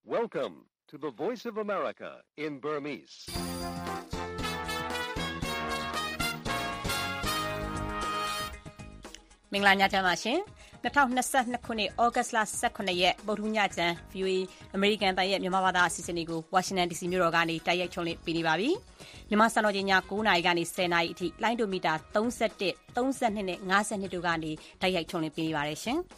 Welcome to the Voice of America in Burmese. ။မင်္ဂလာညချမ်းပါရှင်။2022ခုနှစ်ဩဂတ်စ်လ18ရက်ဗုဒ္ဓဟူးညချမ်း VOA အမေရိကန်တိုင်းရဲ့မြန်မာဘာသာအစီအစဉ်တွေကို Washington DC မြို့တော်ကနေတိုက်ရိုက်ထုတ်လွှင့်ပေးနေပါပြီ။မြန်မာစံတော်ချိန်ည9:00နာရီကနေ10:00နာရီအထိလိုင်းဒိုမီတာ31 32နဲ့52တို့ကနေတိုက်ရိုက်ထုတ်လွှင့်ပေးနေပါတယ်ရှင်။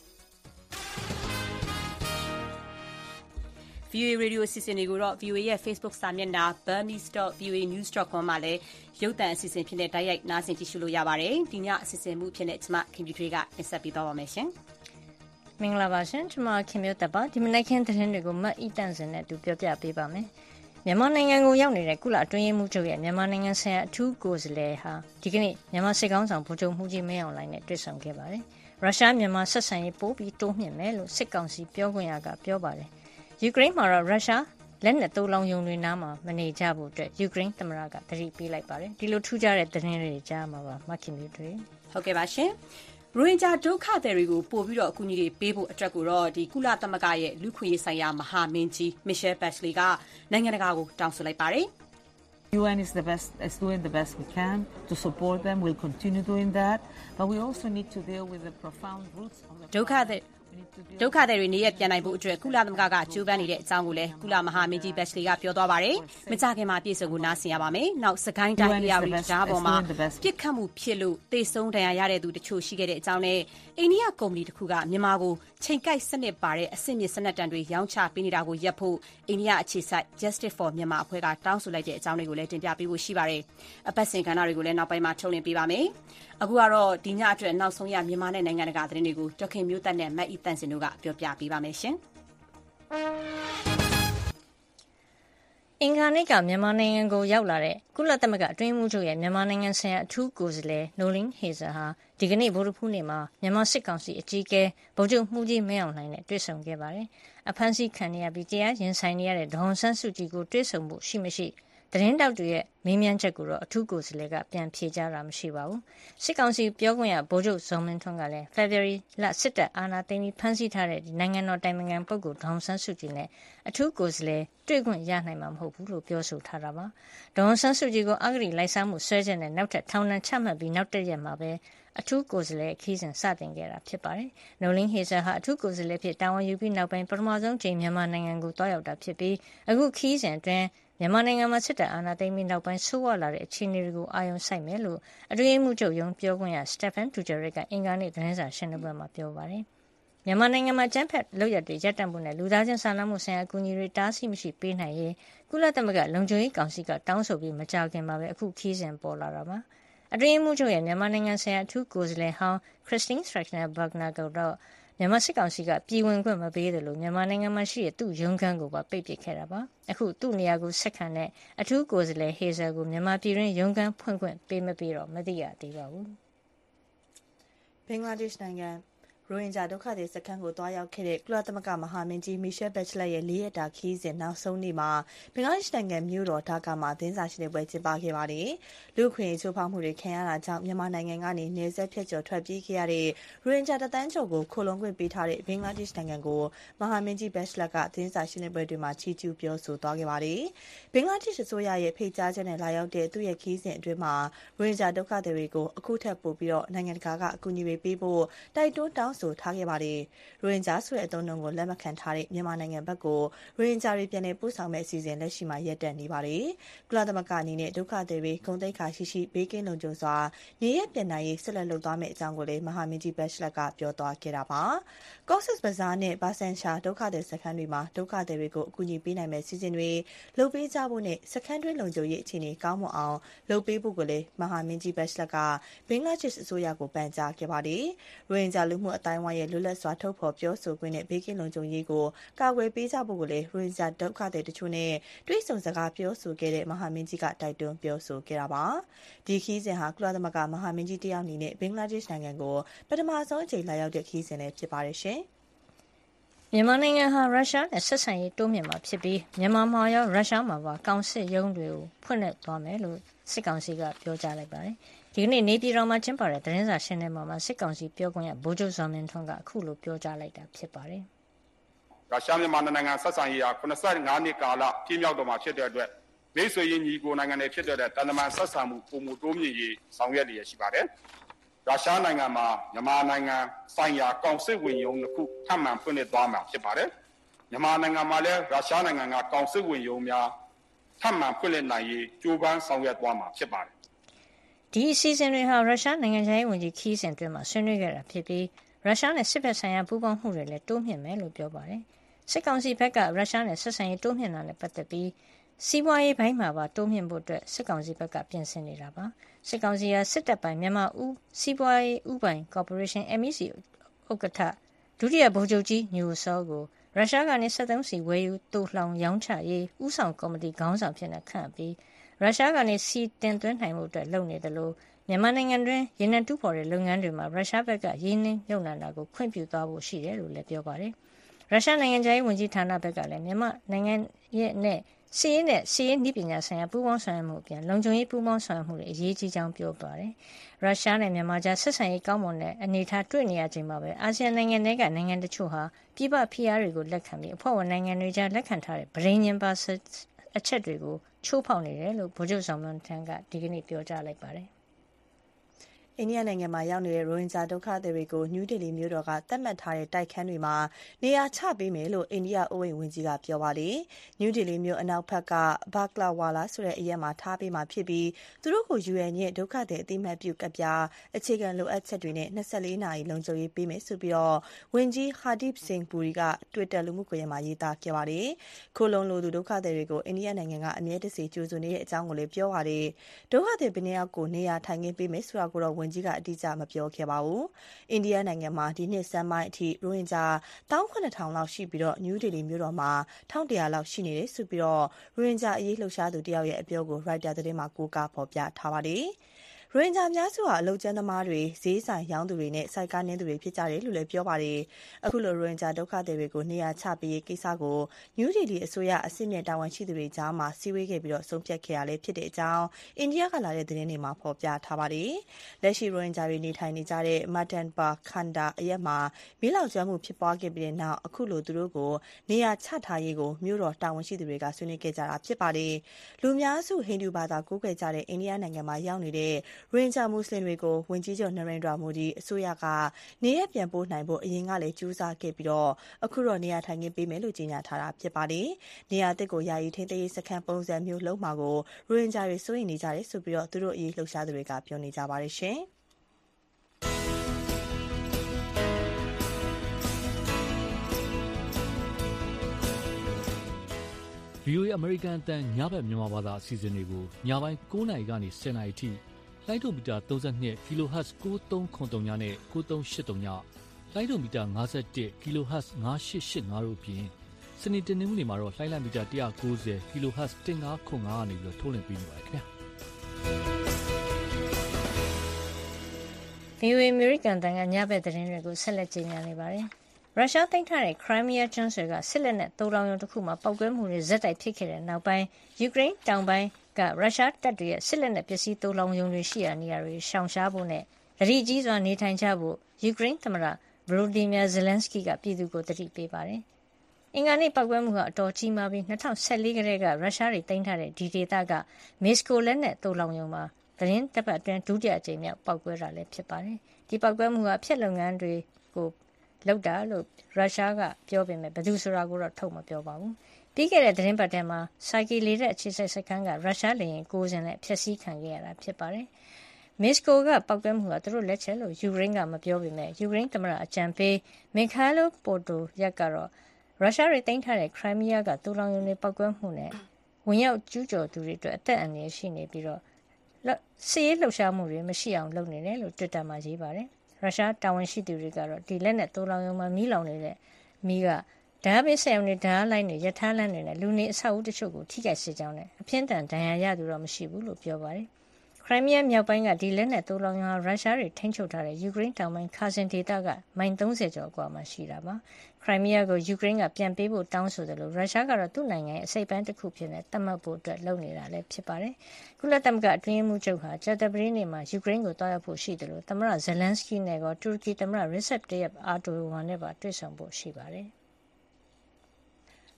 VOA Radio အစီအစဉ်တွေကိုတော့ VOA ရဲ့ Facebook စာမျက်နှာ burmese.voanews.com မှာလည်းရုပ်သံအစီအစဉ်ဖြစ်တဲ့တိုက်ရိုက်နားဆင်ကြည့်ရှုလို့ရပါတယ်။ဒီညအစီအစဉ်မှုဖြစ်တဲ့ကျမခင်ဗျူထွေးကတင်ဆက်ပေးသွားပါမယ်ရှင်။မင်္ဂလာပါရှင်။ကျမခင်မျိုးသက်ပါ။ဒီမနက်ခင်းသတင်းတွေကိုမတ်ဤတန့်စင်နဲ့အတူပြောပြပေးပါမယ်။မြန်မာနိုင်ငံကိုရောက်နေတဲ့ကုလအတွင်းရေးမှူးချုပ်ရဲ့မြန်မာနိုင်ငံဆိုင်ရာအထူးကိုယ်စားလှယ်ဟာဒီကနေ့မြန်မာစစ်ကောင်ဆောင်ဗိုလ်ချုပ်မှူးကြီးမင်းအောင်လှိုင်နဲ့တွေ့ဆုံခဲ့ပါတယ်။ရုရှားမြန်မာဆက်ဆံရေးပိုပြီးတိုးမြှင့်မယ်လို့စစ်ကောင်စီပြောခွင့်ရကပြောပါတယ်။ယူကရိန်းမှာတော့ရုရှားလက်နက်သိုးလောင်ယုံတွေနားမှာမနေကြဖို့အတွက်ယူကရိန်းသမ္မတကသတိပေးလိုက်ပါတယ်။ဒီလိုထူးခြားတဲ့သတင်းတွေကြားမှာပါမခင်မျိုးတွေ။ဟုတ်ကဲ့ပါရှင်။ရိုဟင်ဂျာဒုက္ခသည်တွေကိုပို့ပြီးတော့အကူအညီတွေပေးဖို့အတွက်ကိုတော့ဒီကုလသမဂ္ဂရဲ့လူခွင့်ရေးဆိုင်ရာမဟာမင်းကြီး Michelle Bachelet ကနိုင်ငံတကာကိုတောင်းဆိုလိုက်ပါတယ်။ UN is doing the best we can to support them. We'll continue doing that, but we also need to deal with the profound roots of the ဒုက္ခသည်တွေနေရပြန်နိုင်ဖို့အတွက်ကုလသမဂ္ဂကကြိုးပမ်းနေတဲ့အကြောင်းကိုလည်းကုလမဟာမင်းကြီး Bachelet ကပြောသွားပါတယ်။မကြခင်မှာပြည်စုံကိုနားဆင်ရပါမယ်။နောက်စကိုင်းတိုင်းအရာဝတီဓာတ်ပေါ်မှာပြစ်ခတ်မှုဖြစ်လို့သေဆုံးဒဏ်ရာရတဲ့သူတချို့ရှိခဲ့တဲ့အကြောင်းနဲ့အိန္ဒိယကုမ္ပဏီတစ်ခုကမြန်မာကိုချိန်ကိုက်စနစ်ပါတဲ့အဆင့်မြင့်စနက်တန်တွေရောင်းချပေးနေတာကိုရပ်ဖို့အိန္ဒိယအခြေစိုက် Justice for Myanmar အဖွဲ့ကတောင်းဆိုလိုက်တဲ့အကြောင်းတွေကိုလည်းတင်ပြပေးဖို့ရှိပါတယ်။အပတ်စဉ်ကဏ္ဍတွေကိုလည်းနောက်ပိုင်းမှာထုတ်လွှင့်ပေးပါမယ်။အခုကတော့ဒီညအတွက်နောက်ဆုံးရမြန်မာနဲ့နိုင်ငံတကာသတင်းတွေကိုဒေါခင်မျိုးသက်နဲ့မတ်ဤတန့်စင်တို့ကပြောပြပေးပါမယ်ရှင်။အင်္ဂါနေ့ကမြန်မာနိုင်ငံကိုရောက်လာတဲ့ကုလသမဂ္ဂအတွင်းရေးမှူးချုပ်ရဲ့မြန်မာနိုင်ငံဆိုင်ရာအထူးကိုယ်စားလှယ် Noeleen Heyzer ဟာဒီကနေ့ဗုဒ္ဓဟူးနေ့မှာမြန်မာစစ်ကောင်စီအကြီးအကဲဗိုလ်ချုပ်မှူးကြီးမင်းအောင်လှိုင်နဲ့တွေ့ဆုံခဲ့ပါတယ်။အဖမ်းဆီးခံနေရပြီးတရားရင်ဆိုင်နေရတဲ့ဒေါ်အောင်ဆန်းစုကြည်ကိုတွေ့ဆုံဖို့ရှိမရှိသတင်းတောက်တွေရဲ့မေးမြန်းချက်ကိုတော့အထူးကိုယ်စားလှယ်ကပြန်ဖြေကြားတာမရှိပါဘူး။စစ်ကောင်စီပြောခွင့်ရဗိုလ်ချုပ်ဇော်မင်းထွန်းကလည်း February လစစ်တပ်အာဏာသိမ်းပြီးဖမ်းဆီးထားတဲ့နိုင်ငံတော်တိုင်ပင်ခံပုဂ္ဂိုလ်ဒေါ်အောင်ဆန်းစုကြည်နဲ့အထူးကိုယ်စားလှယ်တွေ့ခွင့်ရနိုင်မှာမဟုတ်ဘူးလို့ပြောဆိုထားတာပါ။ဒေါ်အောင်ဆန်းစုကြည်ကိုအဂတိလိုက်စားမှုဆွဲချက်နဲ့နောက်ထပ်ထောင်ဒဏ်ချမှတ်ပြီးနောက်တရက်မှာပဲအထူးကိုယ်စားလှယ်ခီးစဉ်စတင်ခဲ့တာဖြစ်ပါတယ်။ Noeleen Heyzer ဟာအထူးကိုယ်စားလှယ်ဖြစ်တာဝန်ယူပြီးနောက်ပိုင်းပထမဆုံးချိန်မြန်မာနိုင်ငံကိုတွားရောက်တာဖြစ်ပြီးအခုခီးစဉ်အတွင်းမြန်မာနိုင်ငံမှာစစ်တပ်အာဏာသိမ်းပြီးနောက်ပိုင်းဆိုးဝါးလာတဲ့အခြေအနေတွေကိုအာရုံစိုက်မယ်လို့အတွင်းရေးမှူးချုပ်ရုံးပြောခွင့်ရ Stephen Dujarric ကအင်္ဂါနေ့သတင်းစာရှင်းလင်းပွဲမှာပြောပါတယ်။မြန်မာနိုင်ငံမှာကျန်းဖက်လုပ်ရတွေရပ်တန့်မှုနဲ့လူသားချင်းစာနာမှုဆိုင်ရာအကူအညီတွေတားဆီးမရှိပေးနိုင်ရေးကုလသမဂ္ဂလုံခြုံရေးကောင်စီကတောင်းဆိုပြီးမကြာခင်မှာပဲအခုခီးစဉ်ပေါ်လာတာပါ။အတွင်းရေးမှူးချုပ်ရဲ့မြန်မာနိုင်ငံဆိုင်ရာအထူးကိုယ်စားလှယ်ဟောင်း Christine Schraner Burgener ကတော့မြန်မာစစ်ကောင်စီကပြည်ဝင်ခွင့်မပေးတယ်လို့မြန်မာနိုင်ငံမှာရှိတဲ့သူ့ရုံးခန်းကိုပါပိတ်ပစ်ခဲ့တာပါအခုသူ့နေရာကိုဆက်ခံတဲ့အထူးကိုယ်စားလှယ် Heyzer ကိုမြန်မာပြည်တွင်းရုံးခန်းဖွင့်ခွင့်ပေးမပေးတော့မသိရသေးပါဘူးဘင်္ဂလားဒေ့ရှ်နိုင်ငံရိုဟင်ဂျာဒုက္ခသည်စခန်းကိုတွားရောက်ခဲ့တဲ့ကုလသမဂ္ဂမဟာမင်းကြီး Michelle Bachelet ရဲ့4ရက်တာခရီးစဉ်နောက်ဆုံးနေ့မှာဘင်္ဂလားဒေ့ရှ်နိုင်ငံမြို့တော်ဒါကာမှာသတင်းစာရှင်းလင်းပွဲကျင်းပခဲ့ပါတယ်။လူ့အခွင့်အရေးချိုးဖောက်မှုတွေခံရတာကြောင့်မြန်မာနိုင်ငံကနေနယ်စပ်ဖြတ်ကျော်ထွက်ပြေးခဲ့ရတဲ့ရိုဟင်ဂျာတသန်းကျော်ကိုခိုလှုံခွင့်ပေးထားတဲ့ဘင်္ဂလားဒေ့ရှ်နိုင်ငံကိုမဟာမင်းကြီး Bachelet ကသတင်းစာရှင်းလင်းပွဲတွေမှာချီးကျူးပြောဆိုသွားခဲ့ပါတယ်။ဘင်္ဂလားဒေ့ရှ်အစိုးရရဲ့ဖိတ်ကြားချက်နဲ့လာရောက်တဲ့သူ့ရဲ့ခရီးစဉ်အတွင်းမှာရိုဟင်ဂျာဒုက္ခသည်တွေကိုအခုထပ်ပို့ပြီးနိုင်ငံတကာကအကူအညီတွေပေးဖို့တိုက်တွန်းတောင်းဆိုထားခဲ့ပါတယ်။ရိုဟင်ဂျာဆိုတဲ့အသုံးအနှုန်းကိုလက်မခံထားတဲ့မြန်မာနိုင်ငံဘက်ကိုရိုဟင်ဂျာတွေပြန်လည်ပို့ဆောင်မဲ့အစီအစဉ်လက်ရှိမှာရပ်တန့်နေပါတယ်။ကုလသမဂ္ဂအနေနဲ့ဒုက္ခသည်တွေဂုဏ်သိက္ခာရှိရှိဘေးကင်းလုံခြုံစွာနေရပြန်နိုင်ရေးဆက်လက်လုပ်သွားမယ့်အကြောင်းကိုလည်းမဟာမင်းကြီး Bachelet ကပြောသွားခဲ့တာပါ။ Cox's Bazar နဲ့ Bhasan Char ဒုက္ခသည်စခန်းတွေမှာဒုက္ခသည်တွေကိုအကူအညီပေးနိုင်မဲ့စီစဉ်တွေလုပ်ပေးကြဖို့နဲ့စခန်းတွင်းလုံခြုံရေးအခြေအနေကောင်းမွန်အောင်လုပ်ပေးဖို့ကိုလည်းမဟာမင်းကြီး Bachelet ကဘင်္ဂလားဒေ့ရှ်အစိုးရကိုပန်ကြားခဲ့ပါတယ်။ရိုဟင်ဂျာလူမှုအတိုင်းအဝိုင်းရဲ့လွတ်လပ်စွာထုတ်ဖော်ပြောဆိုခွင့်နဲ့ဘေးကင်းလုံခြုံရေးကိုကာကွယ်ပေးကြဖို့ကိုလည်းရိုဟင်ဂျာဒုက္ခသည်တချို့နဲ့တွေ့ဆုံစကားပြောဆိုခဲ့တဲ့မဟာမင်းကြီးကတိုက်တွန်းပြောဆိုခဲ့တာပါ။ဒီခီးစဉ်ဟာကုလသမဂ္ဂမဟာမင်းကြီးတယောက်အနေနဲ့ဘင်္ဂလားဒေ့ရှ်နိုင်ငံကိုပထမဆုံးအကြိမ်လာရောက်တဲ့ခီးစဉ်လည်းဖြစ်ပါတယ်ရှင်။မြန်မာနိုင်ငံဟာရုရှားနဲ့ဆက်ဆံရေးတိုးမြှင့်မှာဖြစ်ပြီးမြန်မာမှာရောရုရှားမှာပါကောင်စစ်ရုံးတွေကိုဖွင့်လှစ်သွားမယ်လို့စစ်ကောင်စီကပြောကြားလိုက်ပါတယ်။ဒီကနေ့နေပြည်တော်မှာကျင်းပတဲ့သတင်းစာရှင်းလင်းပွဲမှာစစ်ကောင်စီပြောခွင့်ရဗိုလ်ချုပ်ဇော်မင်းထွန်းကအခုလိုပြောကြားလိုက်တာဖြစ်ပါတယ်။ရုရှားမြန်မာနိုင်ငံဆက်ဆံရေးဟာ85နှစ်ကာလပြည့်မြောက်တော်မှာဖြစ်တဲ့အတွက်မိတ်ဆွေရင်းညီကိုနိုင်ငံတွေဖြစ်တဲ့တန်တမန်ဆက်ဆံမှုပုံမှုတိုးမြင့်ရေးဆောင်ရွက်လျက်ရှိပါတယ်။ရုရှားနိုင်ငံမှာမြန်မာနိုင်ငံဆိုင်ရာကောင်စစ်ဝင်ရုံးတစ်ခုထပ်မံဖွင့်လှစ်သွားမှာဖြစ်ပါတယ်။မြန်မာနိုင်ငံမှာလည်းရုရှားနိုင်ငံကကောင်စစ်ဝင်ရုံးများထပ်မံဖွင့်လှစ်နိုင်ရေးကြိုးပမ်းဆောင်ရွက်သွားမှာဖြစ်ပါတယ်။ဒီအစီအစဉ်တွေဟာရုရှားနိုင်ငံခြားရေးဝန်ကြီးခီးစဉ်အတွင်းမှာဆွေးနွေးခဲ့တာဖြစ်ပြီးရုရှားနဲ့စစ်ဘက်ဆိုင်ရာပူးပေါင်းမှုတွေလည်းတိုးမြှင့်မယ်လို့ပြောပါတယ်။စစ်ကောင်စီဘက်ကရုရှားနဲ့ဆက်ဆံရေးတိုးမြှင့်တာနဲ့ပတ်သက်ပြီးစီးပွားရေးပိုင်းမှာပါတိုးမြှင့်ဖို့အတွက်စစ်ကောင်စီဘက်ကပြင်ဆင်နေတာပါ။စစ်ကောင်စီဟာစစ်တပ်ပိုင်းမြန်မာစီးပွားရေးဥပိုင်ကော်ပိုရေးရှင်း MEC ဥက္ကဋ္ဌဒုတိယဗိုလ်ချုပ်ကြီးညိုစောကိုရုရှားကနေ73စီဝယ်ယူတိုးလှောင်ရောင်းချရေးဥဆောင်ကော်မတီခေါင်းဆောင်ဖြစ်နေခန့်ပြီးရုရှားကနေစီတင်သွင်းနိုင်မှုအတွက်လုပ်နေတယ်လို့မြန်မာနိုင်ငံတွင်ရေနံတူးဖော်တဲ့လုပ်ငန်းတွေမှာရုရှားဘက်ကရင်းနှီးမြှုပ်နှံတာကိုခွင့်ပြုသွားဖို့ရှိတယ်လို့လည်းပြောပါတယ်။ရုရှားနိုင်ငံခြားရေးဝန်ကြီးဌာနဘက်ကလည်းမြန်မာနိုင်ငံရဲ့နဲ့စီးရေးနဲ့စီးရေးနည်းပညာဆိုင်ရာပူးပေါင်းဆောင်ရွက်မှုအပြင်လုံခြုံရေးပူးပေါင်းဆောင်ရွက်မှုတွေအရေးကြီးကြောင်းပြောပါတယ်။ရုရှားနဲ့မြန်မာကြားဆက်ဆံရေးကောင်းမွန်တဲ့အနေအထားတွေ့နေရချိန်မှာပဲအာဆီယံနိုင်ငံတွေကနိုင်ငံတချို့ဟာပြည်ပဖိအားတွေကိုလက်ခံပြီးအဖွဲ့ဝင်နိုင်ငံတွေကြားလက်ခံထားတဲ့ဗြိဉ္ဉ်ပါအချက်တွေကိုချိုးဖောက်နေတယ်လို့ဗိုလ်ချုပ်ဆောင်မန်းထန်းကဒီကနေ့ပြောကြားလိုက်ပါတယ်။အိန္ဒိယနိုင်ငံမှာရောက်နေတဲ့ရိုဟင်ဂျာဒုက္ခသည်တွေကိုနယူးဒေလီမြို့တော်ကသတ်မှတ်ထားတဲ့တိုက်ခန်းတွေမှာနေရာချပေးမယ်လို့အိန္ဒိယအိုးအိမ်ဝန်ကြီးကပြောပါတယ်။နယူးဒေလီမြို့အနောက်ဘက်ကဘာကလာဝါလာဆိုတဲ့အရပ်မှာထားပေးမှာဖြစ်ပြီးသူတို့ကို UN ရဲ့ဒုက္ခသည်အသိမှတ်ပြုကဒ်ပြားအခြေခံလိုအပ်ချက်တွေနဲ့24နာရီလုံခြုံရေးပေးမယ်ဆိုပြီးဝန်ကြီး Hardeep Singh Puri က Twitter လူမှုကွန်ရက်မှာရေးသားခဲ့ပါတယ်။ခိုလုံလိုသူဒုက္ခသည်တွေကိုအိန္ဒိယနိုင်ငံကအမြဲတစေကြိုဆိုနေတဲ့အကြောင်းကိုလည်းပြောပါတယ်။ဒုက္ခသည်ဘယ်နှယောက်ကိုနေရာထိုင်ခင်းပေးမယ်ဆိုတာကိုတော့ဝန်ကြီးကအတိအကျမပြောခဲ့ပါဘူး။အိန္ဒိယနိုင်ငံမှာဒီနှစ်ဆန်းပိုင်းအထိရိုဟင်ဂျာ18000လောက်ရှိပြီးနယူးဒေလီမြို့တော်မှာ1100လောက်ရှိနေတယ်ဆိုပြီးရိုဟင်ဂျာအရေးလှုပ်ရှားသူတယောက်ရဲ့အပြောကို Reuters သတင်းမှာကိုးကားဖော်ပြထားပါတယ်။ရိုဟင်ဂျာများစုဟာအလုပ်ကျန်းသမားတွေ၊ဈေးဆိုင်ရောင်းသူတွေနဲ့စိုက်ကားနင်းသူတွေဖြစ်ကြတယ်လို့လည်းပြောပါတယ်။အခုလိုရိုဟင်ဂျာဒုက္ခသည်တွေကိုနေရာချပေးရေးကိစ္စကိုနယူးဒေလီအစိုးရအဆင့်မြင့်တာဝန်ရှိသူတွေကြားမှာစည်းဝေးခဲ့ပြီးဆုံးဖြတ်ခဲ့ရလည်းဖြစ်တဲ့အကြောင်းအိန္ဒိယကလာတဲ့သတင်းတွေမှာဖော်ပြထားပါတယ်။လက်ရှိရိုဟင်ဂျာတွေနေထိုင်နေကြတဲ့ Madanpur Khanda အရပ်မှာမီးလောင်ကျွမ်းမှုဖြစ်ပွားခဲ့ပြီးနောက်အခုလိုသူတို့ကိုနေရာချထားရေးကိုမြို့တော်တာဝန်ရှိသူတွေကဆွေးနွေးခဲ့ကြတာဖြစ်ပါတယ်။လူများစုဟိန္ဒူဘာသာကိုးကွယ်ကြတဲ့အိန္ဒိယနိုင်ငံမှာရောက်နေတဲ့ရိုဟင်ဂျာမွတ်စလင်တွေကိုဝန်ကြီးချုပ်နရိန်ဒရာမိုဒီအစိုးရကနေရပ်ပြန်ပို့နိုင်ဖို့အရင်ကလည်းကြိုးစားခဲ့ပြီးအခုတော့နေရာထိုင်ခင်းပေးမယ်လို့ကြေညာထားတာဖြစ်ပါတယ်။နေရာသစ်ကိုယာယီထိန်းသိမ်းရေးစခန်းပုံစံမျိုးလုပ်မှာကိုရိုဟင်ဂျာတွေစိုးရိမ်နေကြတယ်ဆိုပြီးသူတို့အရေးလှုပ်ရှားသူတွေကပြောနေကြပါတယ်ရှင်။ VOA အမေရိကန်အသံညဘက်မြန်မာဘာသာအစီအစဉ်တွေကိုညပိုင်း9:00နာရီကနေ10:00နာရီထိလိုင်းဒိုမီတာ32 kHz 9303ညနဲ့9383ညလိုင်းဒိုမီတာ51 kHz 9885တို့အပြင်စနေတနင်္ဂနွေမှာတော့လိုင်းလမီတာ190 kHz 1505ကနေပြီးထုတ်လွှင့်ပေးနေပါတယ်ခင်ဗျာ VOA အမေရိကန်တန်ကညဘက်သတင်းတွေကိုဆက်လက်ကြီးညာနေပါတယ်။ရုရှားသိမ်းထားတဲ့ Crimea ကျွန်းဆွယ်ကစစ်လက်နက်သိုလှောင်ရုံတစ်ခုမှာပောက်ကွဲမှုတွေဇက်တိုက်ဖြစ်ခဲ့တဲ့နောက်ပိုင်းယူကရိန်းတောင်ပိုင်းကရုရှားတပ်တွေရဲ့စစ်လက်နက်ပစ္စည်းသိုလှောင်ရုံတွေရှိရာနေရာတွေရှောင်ရှားဖို့နဲ့သတိကြီးစွာနေထိုင်ကြဖို့ယူကရိန်းသမ္မတ Volodymyr Zelensky ကပြည်သူကိုသတိပေးပါတယ်။အင်္ဂါနေ့ပောက်ကွဲမှုဟာအတော်ကြီးမားပြီး2014ကတည်းကရုရှားတွေသိမ်းထားတဲ့ဒီဒေသကမေစကိုလက်နက်သိုလှောင်ရုံမှာသတင်းတစ်ပတ်အတွင်းဒုတိယအကြိမ်မြောက်ပောက်ကွဲတာလည်းဖြစ်ပါတယ်။ဒီပောက်ကွဲမှုဟာဖျက်လုပ်ငန်းတွေကိုလောက်တာလို့ရုရှားကပြောပေမဲ့ဘယ်သူဆိုတာကိုတော့ထုတ်မပြောပါဘူး။ပြီးခဲ့တဲ့သတင်းပတ်ထဲမှာစိုက်ကီလေတဲ့အခြေစိုက်စခန်းကရုရှားလေယာဉ်9စင်းနဲ့ဖျက်ဆီးခံခဲ့ရတာဖြစ်ပါတယ်။မစ်ကိုကပောက်ကွဲမှုကသူတို့လက်ချက်လို့ယူကရိန်းကမပြောပေမဲ့ယူကရိန်းသမ္မတအကြံပေးမီခါလိုပိုတိုရက်ကတော့ရုရှားတွေသိမ်းထားတဲ့ခရိုင်းမီးယားကတူလောင်ရုံတွေပောက်ကွဲမှုနဲ့ဝင်ရောက်ကျူးကျော်သူတွေအတွက်အသက်အန္တရာယ်ရှိနေပြီးစစ်ရေးလှုပ်ရှားမှုတွေမရှိအောင်လုပ်နေတယ်လို့တွစ်တာမှာရေးပါတယ်။ရုရှားတာဝန်ရှိသူတွေကတော့ဒီလက်နဲ့တူလောင်ရုံမှာမီးလောင်နေတဲ့မီးကဓာတ်ပေးဆက်ရုံတွေဓာတ်လိုင်းတွေရထားလမ်းတွေနဲ့လူနေအဆောက်အဦတချို့ကိုထိခိုက်စေကြောင်းနဲ့အပြင်းထန်ဒဏ်ရာရသူတော့မရှိဘူးလို့ပြောပါတယ်။ခရိုင်းမီးယားမြောက်ပိုင်းကဒီလက်နဲ့တူလောင်ရုံဟာရုရှားတွေထိန်းချုပ်ထားတဲ့ယူကရိန်းတောင်ပိုင်းခါဆင်ဒေသကမိုင်30ကျော်အကွာမှာရှိတာပါ။ခရိုင်းမီးယားကိုယူကရိန်းကပြန်ပေးဖို့တောင်းဆိုတယ်လို့ရုရှားကတော့သူ့နိုင်ငံရဲ့အစိပ်ပိုင်းတစ်ခုဖြစ်နေသတ်မှတ်ဖို့အတွက်လုပ်နေတာလည်းဖြစ်ပါတယ်။ကုလသမဂ္ဂအတွင်းရေးမှူးချုပ်ဟာကြာသပတေးနေ့မှာယူကရိန်းကိုတွားရောက်ဖို့ရှိတယ်လို့သမ္မတဇယ်လန်စကီနဲ့တူရကီသမ္မတ Recep Tayyip Erdogan နဲ့ပါတွေ့ဆုံဖို့ရှိပါတယ်။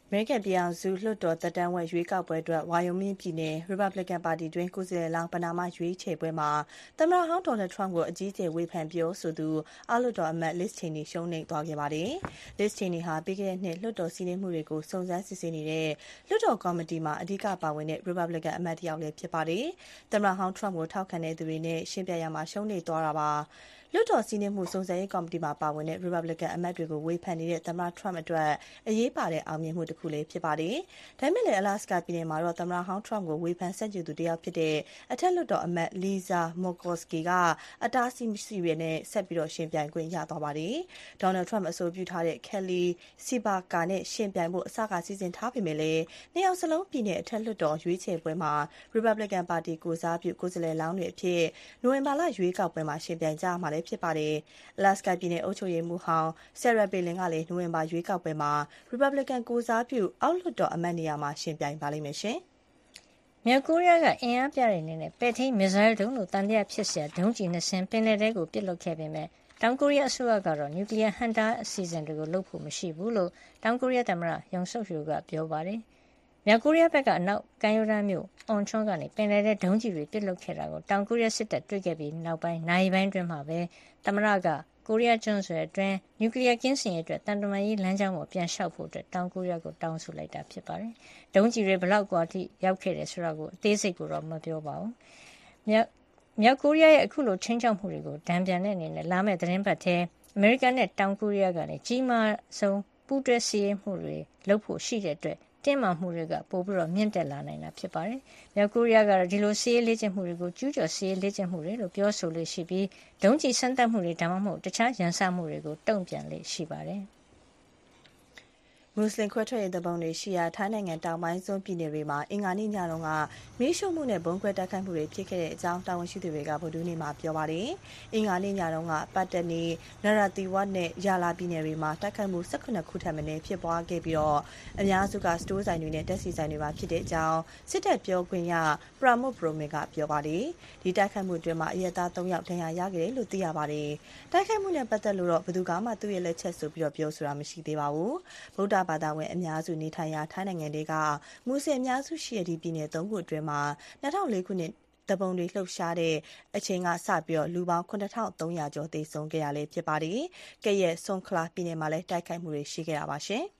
မေရိကန်ပြည်အောင်စုလွှတ်တော်သက်တမ်းဝက်ရွေးကောက်ပွဲအတွက်ဝါယိုမင်းပြည်နယ် Republican ပါတီတွင်းကိုယ်စားလှယ်လောင်းပဏာမရွေးချယ်ပွဲမှာသမ္မတဟောင်း Donald Trump ကိုအကြီးအကျယ်ဝေဖန်ပြောဆိုသူအောက်လွှတ်တော်အမတ် Liz Cheney ရှုံးနိမ့်သွားခဲ့ပါတယ်။ Liz Cheney ဟာပြီးခဲ့တဲ့နှစ်လွှတ်တော်စီးနင်းမှုတွေကိုစုံစမ်းစစ်ဆေးနေတဲ့လွှတ်တော်ကော်မတီမှာအဓိကပါဝင်တဲ့ Republican အမတ်တစ်ယောက်လည်းဖြစ်ပါတယ်။သမ္မတဟောင်း Trump ကိုထောက်ခံတဲ့သူတွေနဲ့ရှင်းပြရမှာရှုံးနိမ့်သွားတာပါ။လွှတ်တော်စီးနင်းမှုစုံစမ်းရေးကော်မတီမှာပါဝင်တဲ့ Republican အမတ်တွေကိုဝေဖန်နေတဲ့သမ္မတ Trump အတွက်အရေးပါတဲ့အောင်မြင်မှုတစ်ခုလည်းဖြစ်ပါတယ်။ဒါပေမဲ့လည်း Alaska ပြည်နယ်မှာတော့သမ္မတဟောင်း Trump ကိုဝေဖန်ဆန့်ကျင်သူတစ်ယောက်ဖြစ်တဲ့အထက်လွှတ်တော်အမတ် Lisa Murkowski ကအတားအဆီးမရှိဘဲဆက်ပြီးရှင်ပြိုင်ခွင့်ရသွားပါတယ်။ Donald Trump အဆိုပြုထားတဲ့ Kelly Tshibaka နဲ့ရှင်ပြိုင်ဖို့အစကစီစဉ်ထားပေမဲ့လည်းနှစ်ယောက်စလုံးပြည်နယ်အထက်လွှတ်တော်ရွေးချယ်ပွဲမှာ Republican ပါတီကိုစားပြုကိုယ်စားလှယ်လောင်းတွေအဖြစ်နိုဝင်ဘာလရွေးကောက်ပွဲမှာရှင်ပြိုင်ကြမှာဖြစ်ပါတယ်။ Alaska ပြည်နယ်အုပ်ချုပ်ရေးမှူးဟောင်း Sarah Palin ကလည်းနိုဝင်ဘာရွေးကောက်ပွဲမှာ Republican ကိုစားပြုအောက်လွှတ်တော်အမတ်နေရာမှာရှင်ပြိုင်ပါလိမ့်မယ်ရှင်။မြောက်ကိုရီးယားကအင်အားပြတဲ့အနေနဲ့ပဲ့ထိန်းမစ်ဇိုင်းဒုံးလို့တန်တရားဖြစ်เสียဒုံးကျည်2စင်းပင်လယ်ထဲကိုပစ်လွှတ်ခဲ့ပေမဲ့တောင်ကိုရီးယားအစိုးရကတော့နျူကလ িয়ার ဟန့်တားအစီအစဉ်တွေကိုလုပ်ဖို့မရှိဘူးလို့တောင်ကိုရီးယားသမ္မတယုံဆုတ်ယိုကပြောပါတယ်။မြောက်ကိုရီးယားဘက်ကအနောက်ကမ်းရိုးတန်းမြို့အွန်ချွန်ကနေပင်လယ်ထဲဒုံးကျည်တွေပစ်လွှတ်ခဲ့တာကိုတောင်ကိုရီးယားစစ်တပ်တွေ့ခဲ့ပြီးနောက်ပိုင်းနိုင်ပိုင်းတွင်မှာပဲသမ္မတကကိုရီးယားကျွန်းဆွယ်အတွင်းနျူကလ িয়ারကင်းစင်ရေးအတွက်တန်တမာရေးလမ်းကြောင်းပေါ်ပြန်လျှောက်ဖို့တောင်ကိုရီးယားကိုတောင်းဆိုလိုက်တာဖြစ်ပါတယ်။ဒုံးကျည်တွေဘလောက်ကွာထိရောက်ခဲ့တယ်ဆိုတာကိုအသေးစိတ်ကိုတော့မပြောပါဘူး။မြောက်ကိုရီးယားရဲ့အခုလိုချင်းချောက်မှုတွေကိုဒဏ်ပြန်တဲ့အနေနဲ့လာမယ့်သတင်းပတ်ထဲအမေရိကန်နဲ့တောင်ကိုရီးယားကနေကြီးမားဆုံးပူးတွဲစီးရေးမှုတွေလုပ်ဖို့ရှိတဲ့အတွက်တင်းမာမှုတွေကပိုပြီးမြင့်တက်လာနိုင်တာဖြစ်ပါတယ်။မြောက်ကိုရီးယားကတော့ဒီလိုစီးရေးလေ့ကျင့်မှုတွေကိုကျူးကျော်စီးရေးလေ့ကျင့်မှုတွေလို့ပြောဆိုလို့ရှိပြီးဒုံးကျည်စမ်းသပ်မှုတွေဒါမှမဟုတ်တခြားရန်စမှုတွေကိုတုံ့ပြန်လေ့ရှိပါတယ်။မွတ်စလင်ခွဲထွက်ရေးတပုံတွေရှိရာထိုင်းနိုင်ငံတောင်ပိုင်းစွန်းပြည်နယ်တွေမှာအင်္ဂါနေ့ညတုန်းကမီးရှို့မှုနဲ့ဘုံခွဲတိုက်ခိုက်မှုတွေဖြစ်ခဲ့တဲ့အကြောင်းတာဝန်ရှိသူတွေကဗုဒ္ဓဟူးနေ့မှာပြောပါတယ်။အင်္ဂါနေ့ညတုန်းကပတ်တနီနရတီဝတ်နဲ့ယာလာပြည်နယ်တွေမှာတိုက်ခိုက်မှု18ခုထပ်မံဖြစ်ပွားခဲ့ပြီးတော့အများစုကစတိုးဆိုင်တွေနဲ့တက်စီဆိုင်တွေမှာဖြစ်တဲ့အကြောင်းစစ်တပ်ပြောခွင့်ရပရာမုတ်ပရိုမင်ကပြောပါတယ်။ဒီတိုက်ခိုက်မှုအတွင်းမှာအရက်သား3ယောက်ဒဏ်ရာရခဲ့တယ်လို့သိရပါတယ်။တိုက်ခိုက်မှုနဲ့ပတ်သက်လို့တော့ဘယ်သူမှသူ့ရဲ့လက်ချက်ဆိုပြီးပြောဆိုတာမရှိသေးပါဘူး။ဗုဒ္ဓဘာသာဝင်အများစုနေထိုင်ရာထိုင်းနိုင်ငံတွေကမူဆလင်အများစုရှိတဲ့ဒီပြည်နယ်3ခုအတွင်းမှာ2004ခုနှစ်တပုံတွေလှုပ်ရှားတဲ့အချိန်ကစပြီးလူပေါင်း9300ကျော်သေဆုံးခဲ့ရလဲဖြစ်ပါတယ်။ကဲ့ရဲ့ဆွန်ခလာပြည်နယ်မှာလည်းတိုက်ခိုက်မှုတွေရှိခဲ့တာပါရှင်။